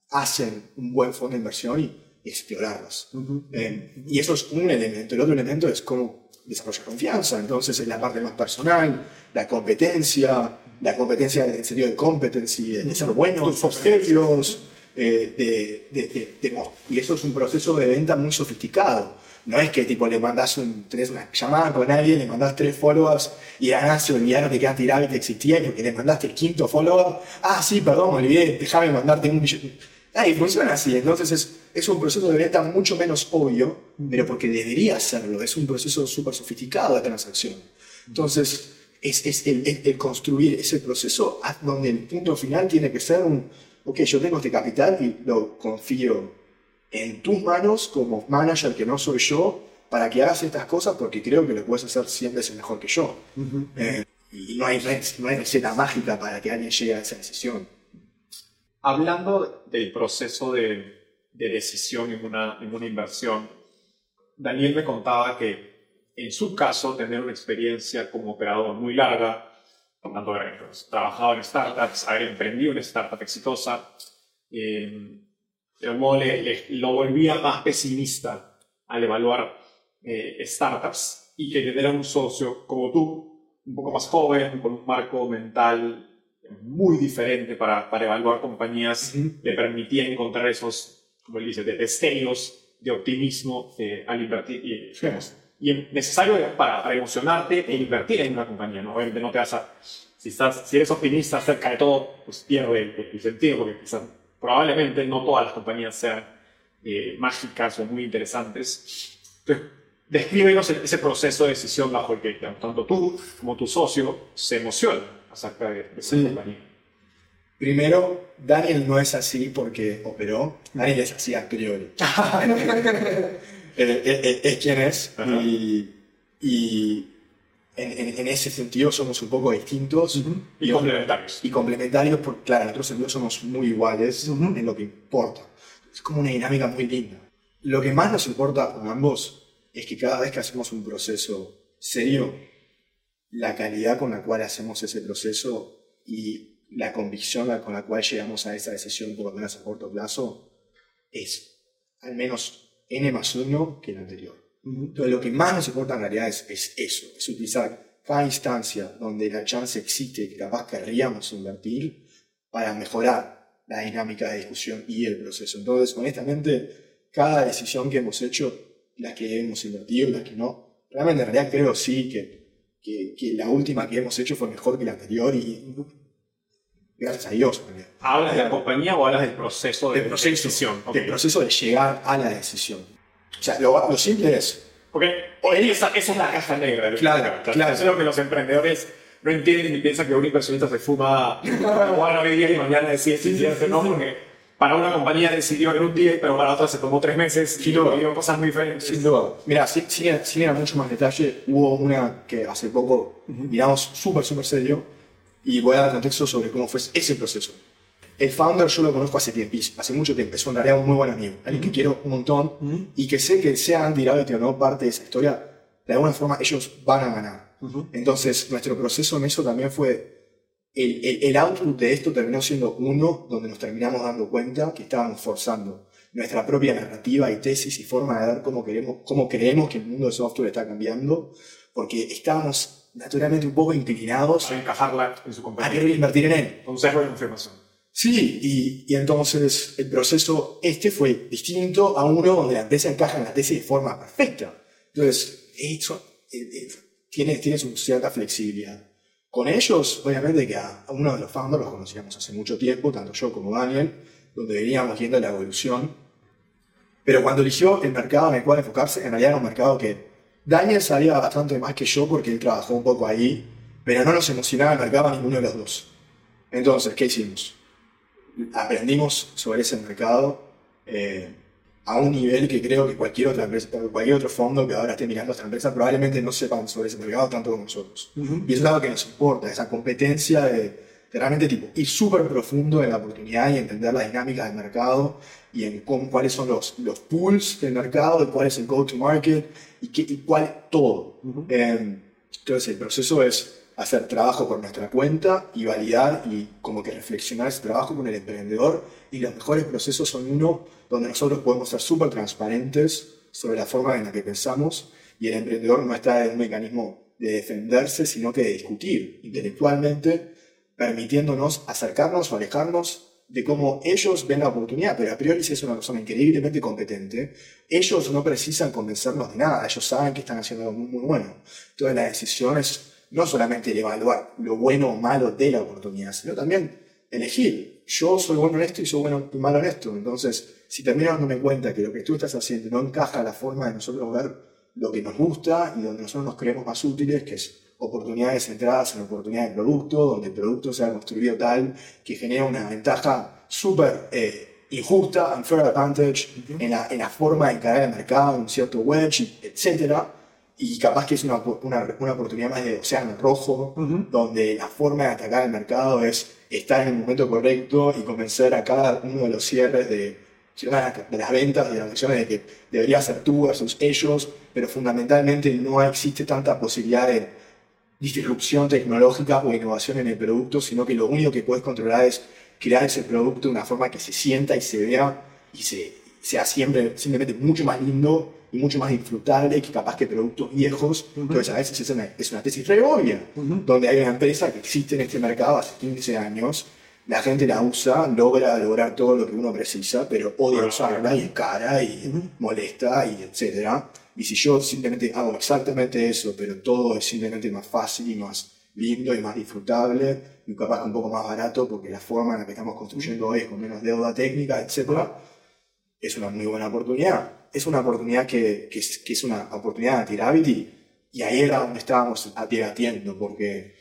hacen un buen fondo de inversión y explorarlos. Uh-huh. Eh, y eso es un elemento. El otro elemento es cómo desarrollar confianza. Entonces es la parte más personal, la competencia, la competencia en el sentido de competency, de, de ser buenos, serios, eh, de, de, de, de, de, y eso es un proceso de venta muy sofisticado. No es que tipo le mandás un, tenés una llamada con alguien, le mandás tres followers y ah, se olvidaron de que antes Gravity existía y porque le mandaste el quinto follower, ah sí, perdón, me olvidé, déjame mandarte un millón. Ah, y funciona así. Entonces es, es un proceso de venta mucho menos obvio, pero porque debería serlo. Es un proceso súper sofisticado de transacción. Entonces es, es el, el, el construir ese proceso donde el punto final tiene que ser un, ok, yo tengo este capital y lo confío en tus manos como manager que no soy yo para que hagas estas cosas porque creo que lo puedes hacer cien veces mejor que yo. Uh-huh. Eh, y no hay, no hay receta mágica para que alguien llegue a esa decisión. Hablando del proceso de, de decisión en una, en una inversión, Daniel me contaba que en su caso tener una experiencia como operador muy larga, tanto haber trabajado en startups, haber emprendido una startup exitosa, eh, de algún modo le, le, lo volvía más pesimista al evaluar eh, startups y que tener a un socio como tú, un poco más joven, con un marco mental muy diferente para, para evaluar compañías, uh-huh. le permitía encontrar esos, como él dice, de destellos de optimismo eh, al invertir. Y, digamos, y es necesario para, para emocionarte e invertir en una compañía, ¿no? Obviamente no te vas a... Si, estás, si eres optimista acerca de todo, pues pierde el, el sentido, porque quizás, probablemente no todas las compañías sean eh, mágicas o muy interesantes. Entonces, descríbenos ese proceso de decisión bajo el que tanto tú como tu socio se emocionan acerca de esa sí. compañía. Primero, Daniel no es así porque operó, Daniel es así a priori. es, es, es quien es. Uh-huh. y, y en, en, en ese sentido somos un poco distintos. Uh-huh. y, y complementarios. Y complementarios porque, claro, nosotros sentidos somos muy iguales uh-huh. en lo que importa. Es como una dinámica muy linda. Lo que más nos importa a ambos es que cada vez que hacemos un proceso serio, la calidad con la cual hacemos ese proceso y la convicción con la cual llegamos a esa decisión, por lo menos a corto plazo, es al menos N más uno que el anterior. Uh-huh. Entonces, lo que más nos importa en realidad es, es eso, es utilizar cada instancia donde la chance existe que capaz querríamos invertir para mejorar la dinámica de discusión y el proceso. Entonces, honestamente, cada decisión que hemos hecho, las que hemos invertido y las que no, realmente en realidad creo sí que que, que la última que hemos hecho fue mejor que la anterior y gracias a Dios. ¿Hablas de la compañía o hablas del proceso de, del proceso, de decisión? Okay. Del proceso de llegar a la decisión. O sea, lo, lo simple es... Porque esa, esa es la caja negra. Claro, claro. Eso es lo que los emprendedores no entienden y piensan que un inversionista se fuma bueno hoy día y mañana decide si sí, no, porque para una compañía decidió en un día, pero para otra se tomó tres meses y vivieron cosas muy diferentes. Sin duda. Mira, sin, sin, sin ir a mucho más detalle, hubo una que hace poco uh-huh. miramos súper, súper serio y voy a dar contexto sobre cómo fue ese proceso. El founder yo lo conozco hace tiempo, hace mucho tiempo, es en realidad un muy buen amigo, alguien que quiero un montón uh-huh. y que sé que sea Anti-Gravity o no parte de esa historia, de alguna forma ellos van a ganar. Uh-huh. Entonces, nuestro proceso en eso también fue, el, el, el output de esto terminó siendo uno donde nos terminamos dando cuenta que estábamos forzando nuestra propia narrativa y tesis y forma de ver cómo, queremos, cómo creemos que el mundo de software está cambiando, porque estábamos naturalmente un poco inclinados a encajarla en su compañía, a querer invertir en él. Un sesgo de confirmación. Sí, y, y entonces el proceso este fue distinto a uno donde la empresa encaja en la tesis de forma perfecta. Entonces, eso eh, eh, tiene, tiene su cierta flexibilidad. Con ellos, obviamente que a, a uno de los founders los conocíamos hace mucho tiempo, tanto yo como Daniel, donde veníamos viendo la evolución. Pero cuando eligió el mercado en el cual enfocarse, en realidad era un mercado que Daniel sabía bastante más que yo porque él trabajó un poco ahí, pero no nos emocionaba el mercado a ninguno de los dos. Entonces, ¿qué hicimos? Aprendimos sobre ese mercado eh, a un nivel que creo que cualquier otra empresa, cualquier otro fondo que ahora esté mirando a esta empresa probablemente no sepan sobre ese mercado tanto como nosotros. Uh-huh. Y eso es algo que nos importa, esa competencia de, de realmente tipo, ir súper profundo en la oportunidad y entender las dinámicas del mercado y en cómo, cuáles son los, los pools del mercado, de cuál es el go-to-market y, qué, y cuál todo. Uh-huh. eh, entonces el proceso es hacer trabajo por nuestra cuenta y validar y como que reflexionar ese trabajo con el emprendedor, y los mejores procesos son uno donde nosotros podemos ser súper transparentes sobre la forma en la que pensamos y el emprendedor no está en un mecanismo de defenderse sino que de discutir intelectualmente, permitiéndonos acercarnos o alejarnos de cómo ellos ven la oportunidad, pero a priori si es una persona increíblemente competente, ellos no precisan convencernos de nada, ellos saben que están haciendo algo muy, muy bueno. Entonces la decisión es no solamente el evaluar lo bueno o malo de la oportunidad, sino también elegir. Yo soy bueno en esto y soy bueno y malo en esto. Entonces, si termino dándome cuenta que lo que tú estás haciendo no encaja a la forma de nosotros ver lo que nos gusta y donde nosotros nos creemos más útiles, que es oportunidades centradas en oportunidades de producto, donde el producto sea construido tal que genera una ventaja súper eh, injusta, unfair advantage, uh-huh. en, la, en la forma de encarar el mercado, un cierto wedge, etcétera. Y capaz que es una, una, una oportunidad más de océano rojo, uh-huh. donde la forma de atacar el mercado es estar en el momento correcto y convencer a cada uno de los cierres de, de las ventas y de las acciones de que debería ser tú versus ellos, pero fundamentalmente no existe tanta posibilidad de disrupción tecnológica o innovación en el producto, sino que lo único que puedes controlar es crear ese producto de una forma que se sienta y se vea y se, sea siempre, simplemente mucho más lindo y mucho más disfrutable que capaz que productos viejos. Uh-huh. Entonces a veces es una, es una tesis re obvia, uh-huh. donde hay una empresa que existe en este mercado hace quince años, la gente la usa, logra lograr todo lo que uno precisa, pero odia usarla y es cara y uh-huh. molesta y etcétera. Y si yo simplemente hago exactamente eso, pero todo es simplemente más fácil y más lindo y más disfrutable y capaz un poco más barato porque la forma en la que estamos construyendo hoy es con menos deuda técnica, etcétera, es una muy buena oportunidad. Es una oportunidad que, que, es, que es una oportunidad de Anti-Gravity y ahí era donde estábamos debatiendo porque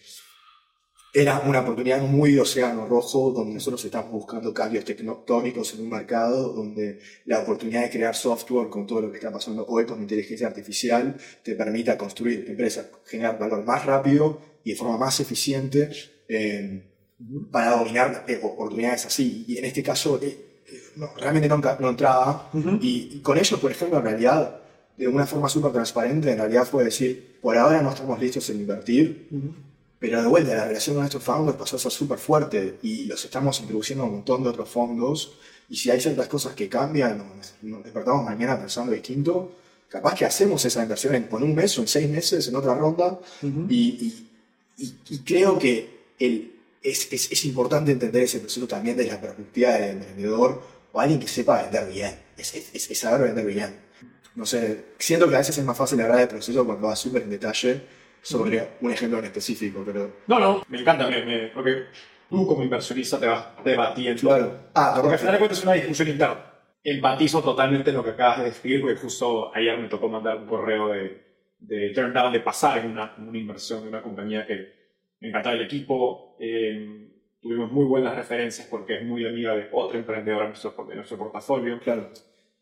era una oportunidad muy de océano rojo donde nosotros estamos buscando cambios tectónicos en un mercado donde la oportunidad de crear software con todo lo que está pasando hoy con inteligencia artificial te permita construir empresas, generar valor más rápido y de forma más eficiente eh, para dominar eh, oportunidades así. Y en este caso eh, no, realmente no, no entraba. Uh-huh. y, y con ellos, por ejemplo, en realidad, de una forma súper transparente, en realidad fue decir, por ahora no estamos listos en invertir, uh-huh. pero de vuelta la relación con estos founders pasó a ser súper fuerte y los estamos introduciendo a un montón de otros fondos y si hay ciertas cosas que cambian, nos, nos despertamos mañana pensando distinto, capaz que hacemos esa inversión en, en un mes o en seis meses en otra ronda. Uh-huh. y, y, y, y creo que el, es, es, es importante entender ese proceso también desde la perspectiva del emprendedor o alguien que sepa vender bien, es, es, es saber vender bien. No sé, siento que a veces es más fácil hablar del proceso cuando va súper en detalle, sobre un ejemplo en específico, pero... No, no, me encanta, me, me, porque tú como inversionista te vas debatiendo. Claro. Ah, porque al final de cuentas es una discusión interna. Empatizo totalmente en lo que acabas de describir, porque justo ayer me tocó mandar un correo de, de turn down, de pasar en una, una inversión de una compañía que me encantaba el equipo. Eh, tuvimos muy buenas referencias porque es muy amiga de otra emprendedora en nuestro, en nuestro portafolio. Claro.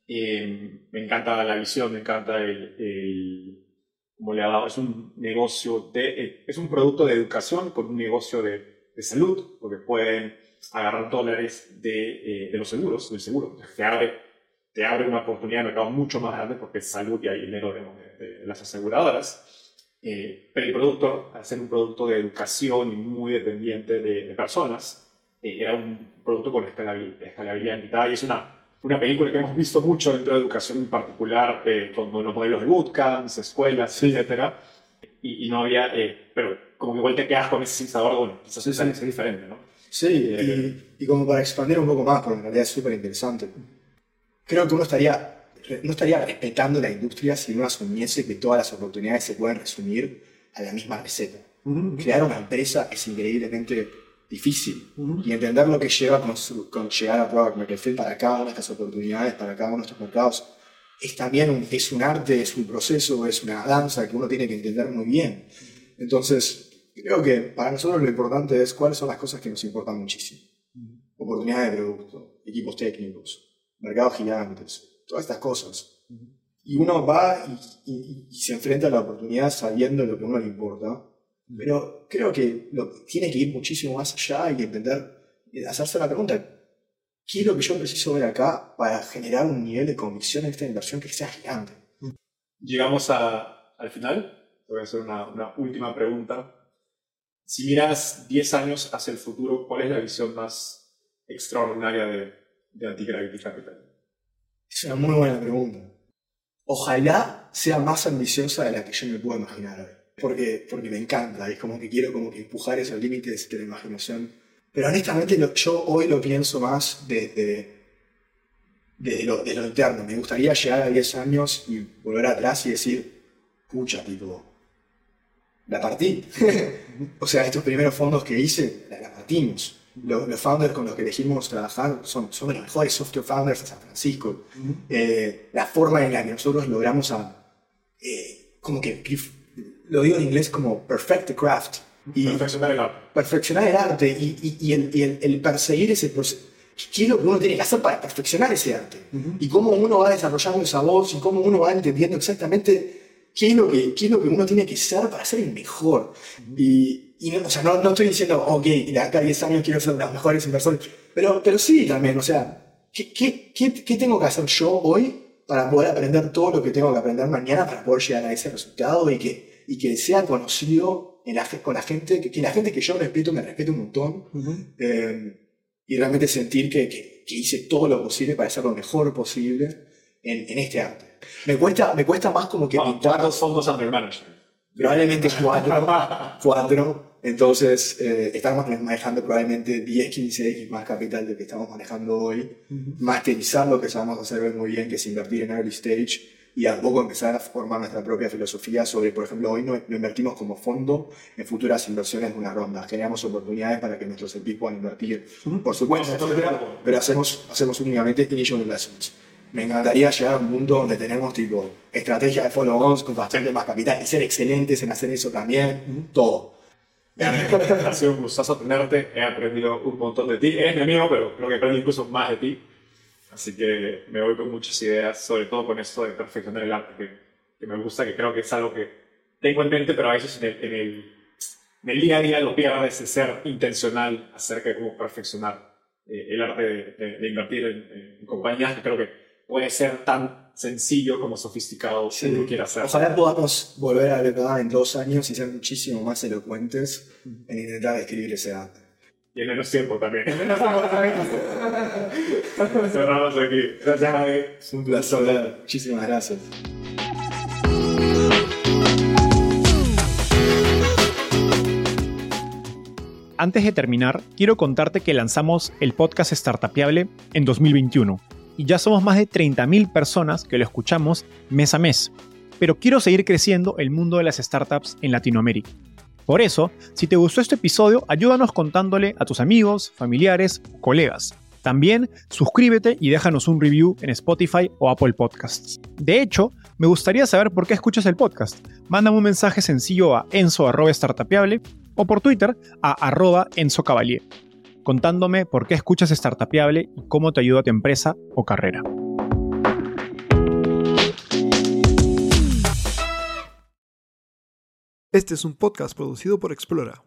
Eh, me encanta la visión, me encanta el, el como le ha dado. Es un negocio de, es un producto de educación con un negocio de, de salud, porque pueden agarrar dólares de, eh, de los seguros, del seguro. Te abre, te abre una oportunidad de mercado mucho más grande porque es salud y hay dinero de, de, de las aseguradoras. Eh, pero el producto, al ser un producto de educación y muy dependiente de, de personas, eh, era un producto con escalabilidad, escalabilidad limitada, y es una, una película que hemos visto mucho dentro de educación en particular, eh, con los modelos de bootcamps, escuelas, sí, etcétera. Y, y no había, eh, pero como que igual te quedas con ese sensador, bueno, quizás sí, sí. es diferente, ¿no? Sí, y, y como para expandir un poco más, porque en realidad es súper interesante, creo que uno estaría, no estaría respetando la industria si uno asumiese que todas las oportunidades se pueden resumir a la misma receta. Uh-huh. Crear una empresa es increíblemente difícil, uh-huh. y entender lo que lleva con, su, con llegar a Product Market Fit para cada una de estas oportunidades, para cada uno de estos mercados, es también un, es un arte, es un proceso, es una danza que uno tiene que entender muy bien. Entonces, creo que para nosotros lo importante es cuáles son las cosas que nos importan muchísimo. Uh-huh. Oportunidades de producto, equipos técnicos, mercados gigantes, todas estas cosas. Uh-huh. Y uno va y, y, y se enfrenta a la oportunidad sabiendo lo que a uno le importa. Uh-huh. Pero creo que lo, tiene que ir muchísimo más allá y entender, y hacerse la pregunta, ¿qué es lo que yo preciso ver acá para generar un nivel de convicción en esta inversión que sea gigante? Uh-huh. Llegamos a, al final. Te voy a hacer una, una última pregunta. Si miras diez años hacia el futuro, ¿cuál es la visión más extraordinaria de, de Antigravity Capital? Es una muy buena pregunta. Ojalá sea más ambiciosa de la que yo me puedo imaginar hoy. Porque, porque me encanta, es como que quiero como que empujar esos límites de la imaginación. Pero honestamente lo, yo hoy lo pienso más de, de, de, lo, de lo interno. Me gustaría llegar a diez años y volver atrás y decir, pucha, tipo, la partí. O sea, estos primeros fondos que hice, la, la partimos. Los, los founders con los que elegimos trabajar son, son de los mejores software founders de San Francisco. Uh-huh. eh, la forma en la que nosotros logramos a, eh, como que, lo digo en inglés como perfect the craft. Y perfeccionar el arte. Perfeccionar el arte y, y, y, el, y el, el perseguir ese proceso. ¿Qué es lo que uno tiene que hacer para perfeccionar ese arte? Uh-huh. Y cómo uno va desarrollando esa voz y cómo uno va entendiendo exactamente qué es lo que, qué es lo que uno tiene que ser para ser el mejor. Uh-huh. Y, y no, o sea, no, no estoy diciendo, ok, de acá a diez años quiero ser de los mejores inversores, pero, pero sí también, o sea, ¿qué, qué, qué, ¿qué tengo que hacer yo hoy para poder aprender todo lo que tengo que aprender mañana para poder llegar a ese resultado y que, y que sea conocido en la, con la gente, que, que la gente que yo respeto me respete un montón, uh-huh. eh, y realmente sentir que, que, que hice todo lo posible para hacer lo mejor posible en, en este arte. Me cuesta, me cuesta más como que... Oh, ¿Cuántos fondos under management? Probablemente cuatro, cuatro. Entonces, eh, estamos manejando probablemente diez, quince X más capital de que estamos manejando hoy. Uh-huh. Masterizar lo que sabemos hacer muy bien, que es invertir en early stage y a poco empezar a formar nuestra propia filosofía sobre, por ejemplo, hoy no, no invertimos como fondo en futuras inversiones de una ronda. Generamos oportunidades para que nuestros E P puedan invertir, uh-huh. por supuesto, pero, pero hacemos, hacemos únicamente initial investments. Me encantaría llegar a un mundo donde tenemos tipo estrategia de follow-ons con bastante más capital y ser excelentes en hacer eso también, uh-huh. todo. Ha sido un gustazo tenerte, he aprendido un montón de ti, eres mi amigo, pero creo que aprendí incluso más de ti, así que me voy con muchas ideas, sobre todo con esto de perfeccionar el arte, que, que me gusta, que creo que es algo que tengo en mente, pero a veces en el, en el, en el día a día lo pierdes de ser intencional acerca de cómo perfeccionar eh, el arte de, de, de invertir en, en compañías, que creo que puede ser tan sencillo como sofisticado sí. como uno quiera hacer. Ojalá podamos volver a la verdad en dos años y ser muchísimo más elocuentes en intentar describir ese arte. Y en menos tiempo también. Cerramos aquí. Gracias, Javi. Es un placer. Muchísimas gracias. Antes de terminar, quiero contarte que lanzamos el podcast Startupiable en dos mil veintiuno. Y ya somos más de treinta mil personas que lo escuchamos mes a mes. pero quiero seguir creciendo el mundo de las startups en Latinoamérica. Por eso, si te gustó este episodio, ayúdanos contándole a tus amigos, familiares o colegas. También suscríbete y déjanos un review en Spotify o Apple Podcasts. De hecho, me gustaría saber por qué escuchas el podcast. Mándame un mensaje sencillo a enzo arroba startupiable o por Twitter a arroba enzocavalier, contándome por qué escuchas Startupiable y cómo te ayuda a tu empresa o carrera. Este es un podcast producido por Explora.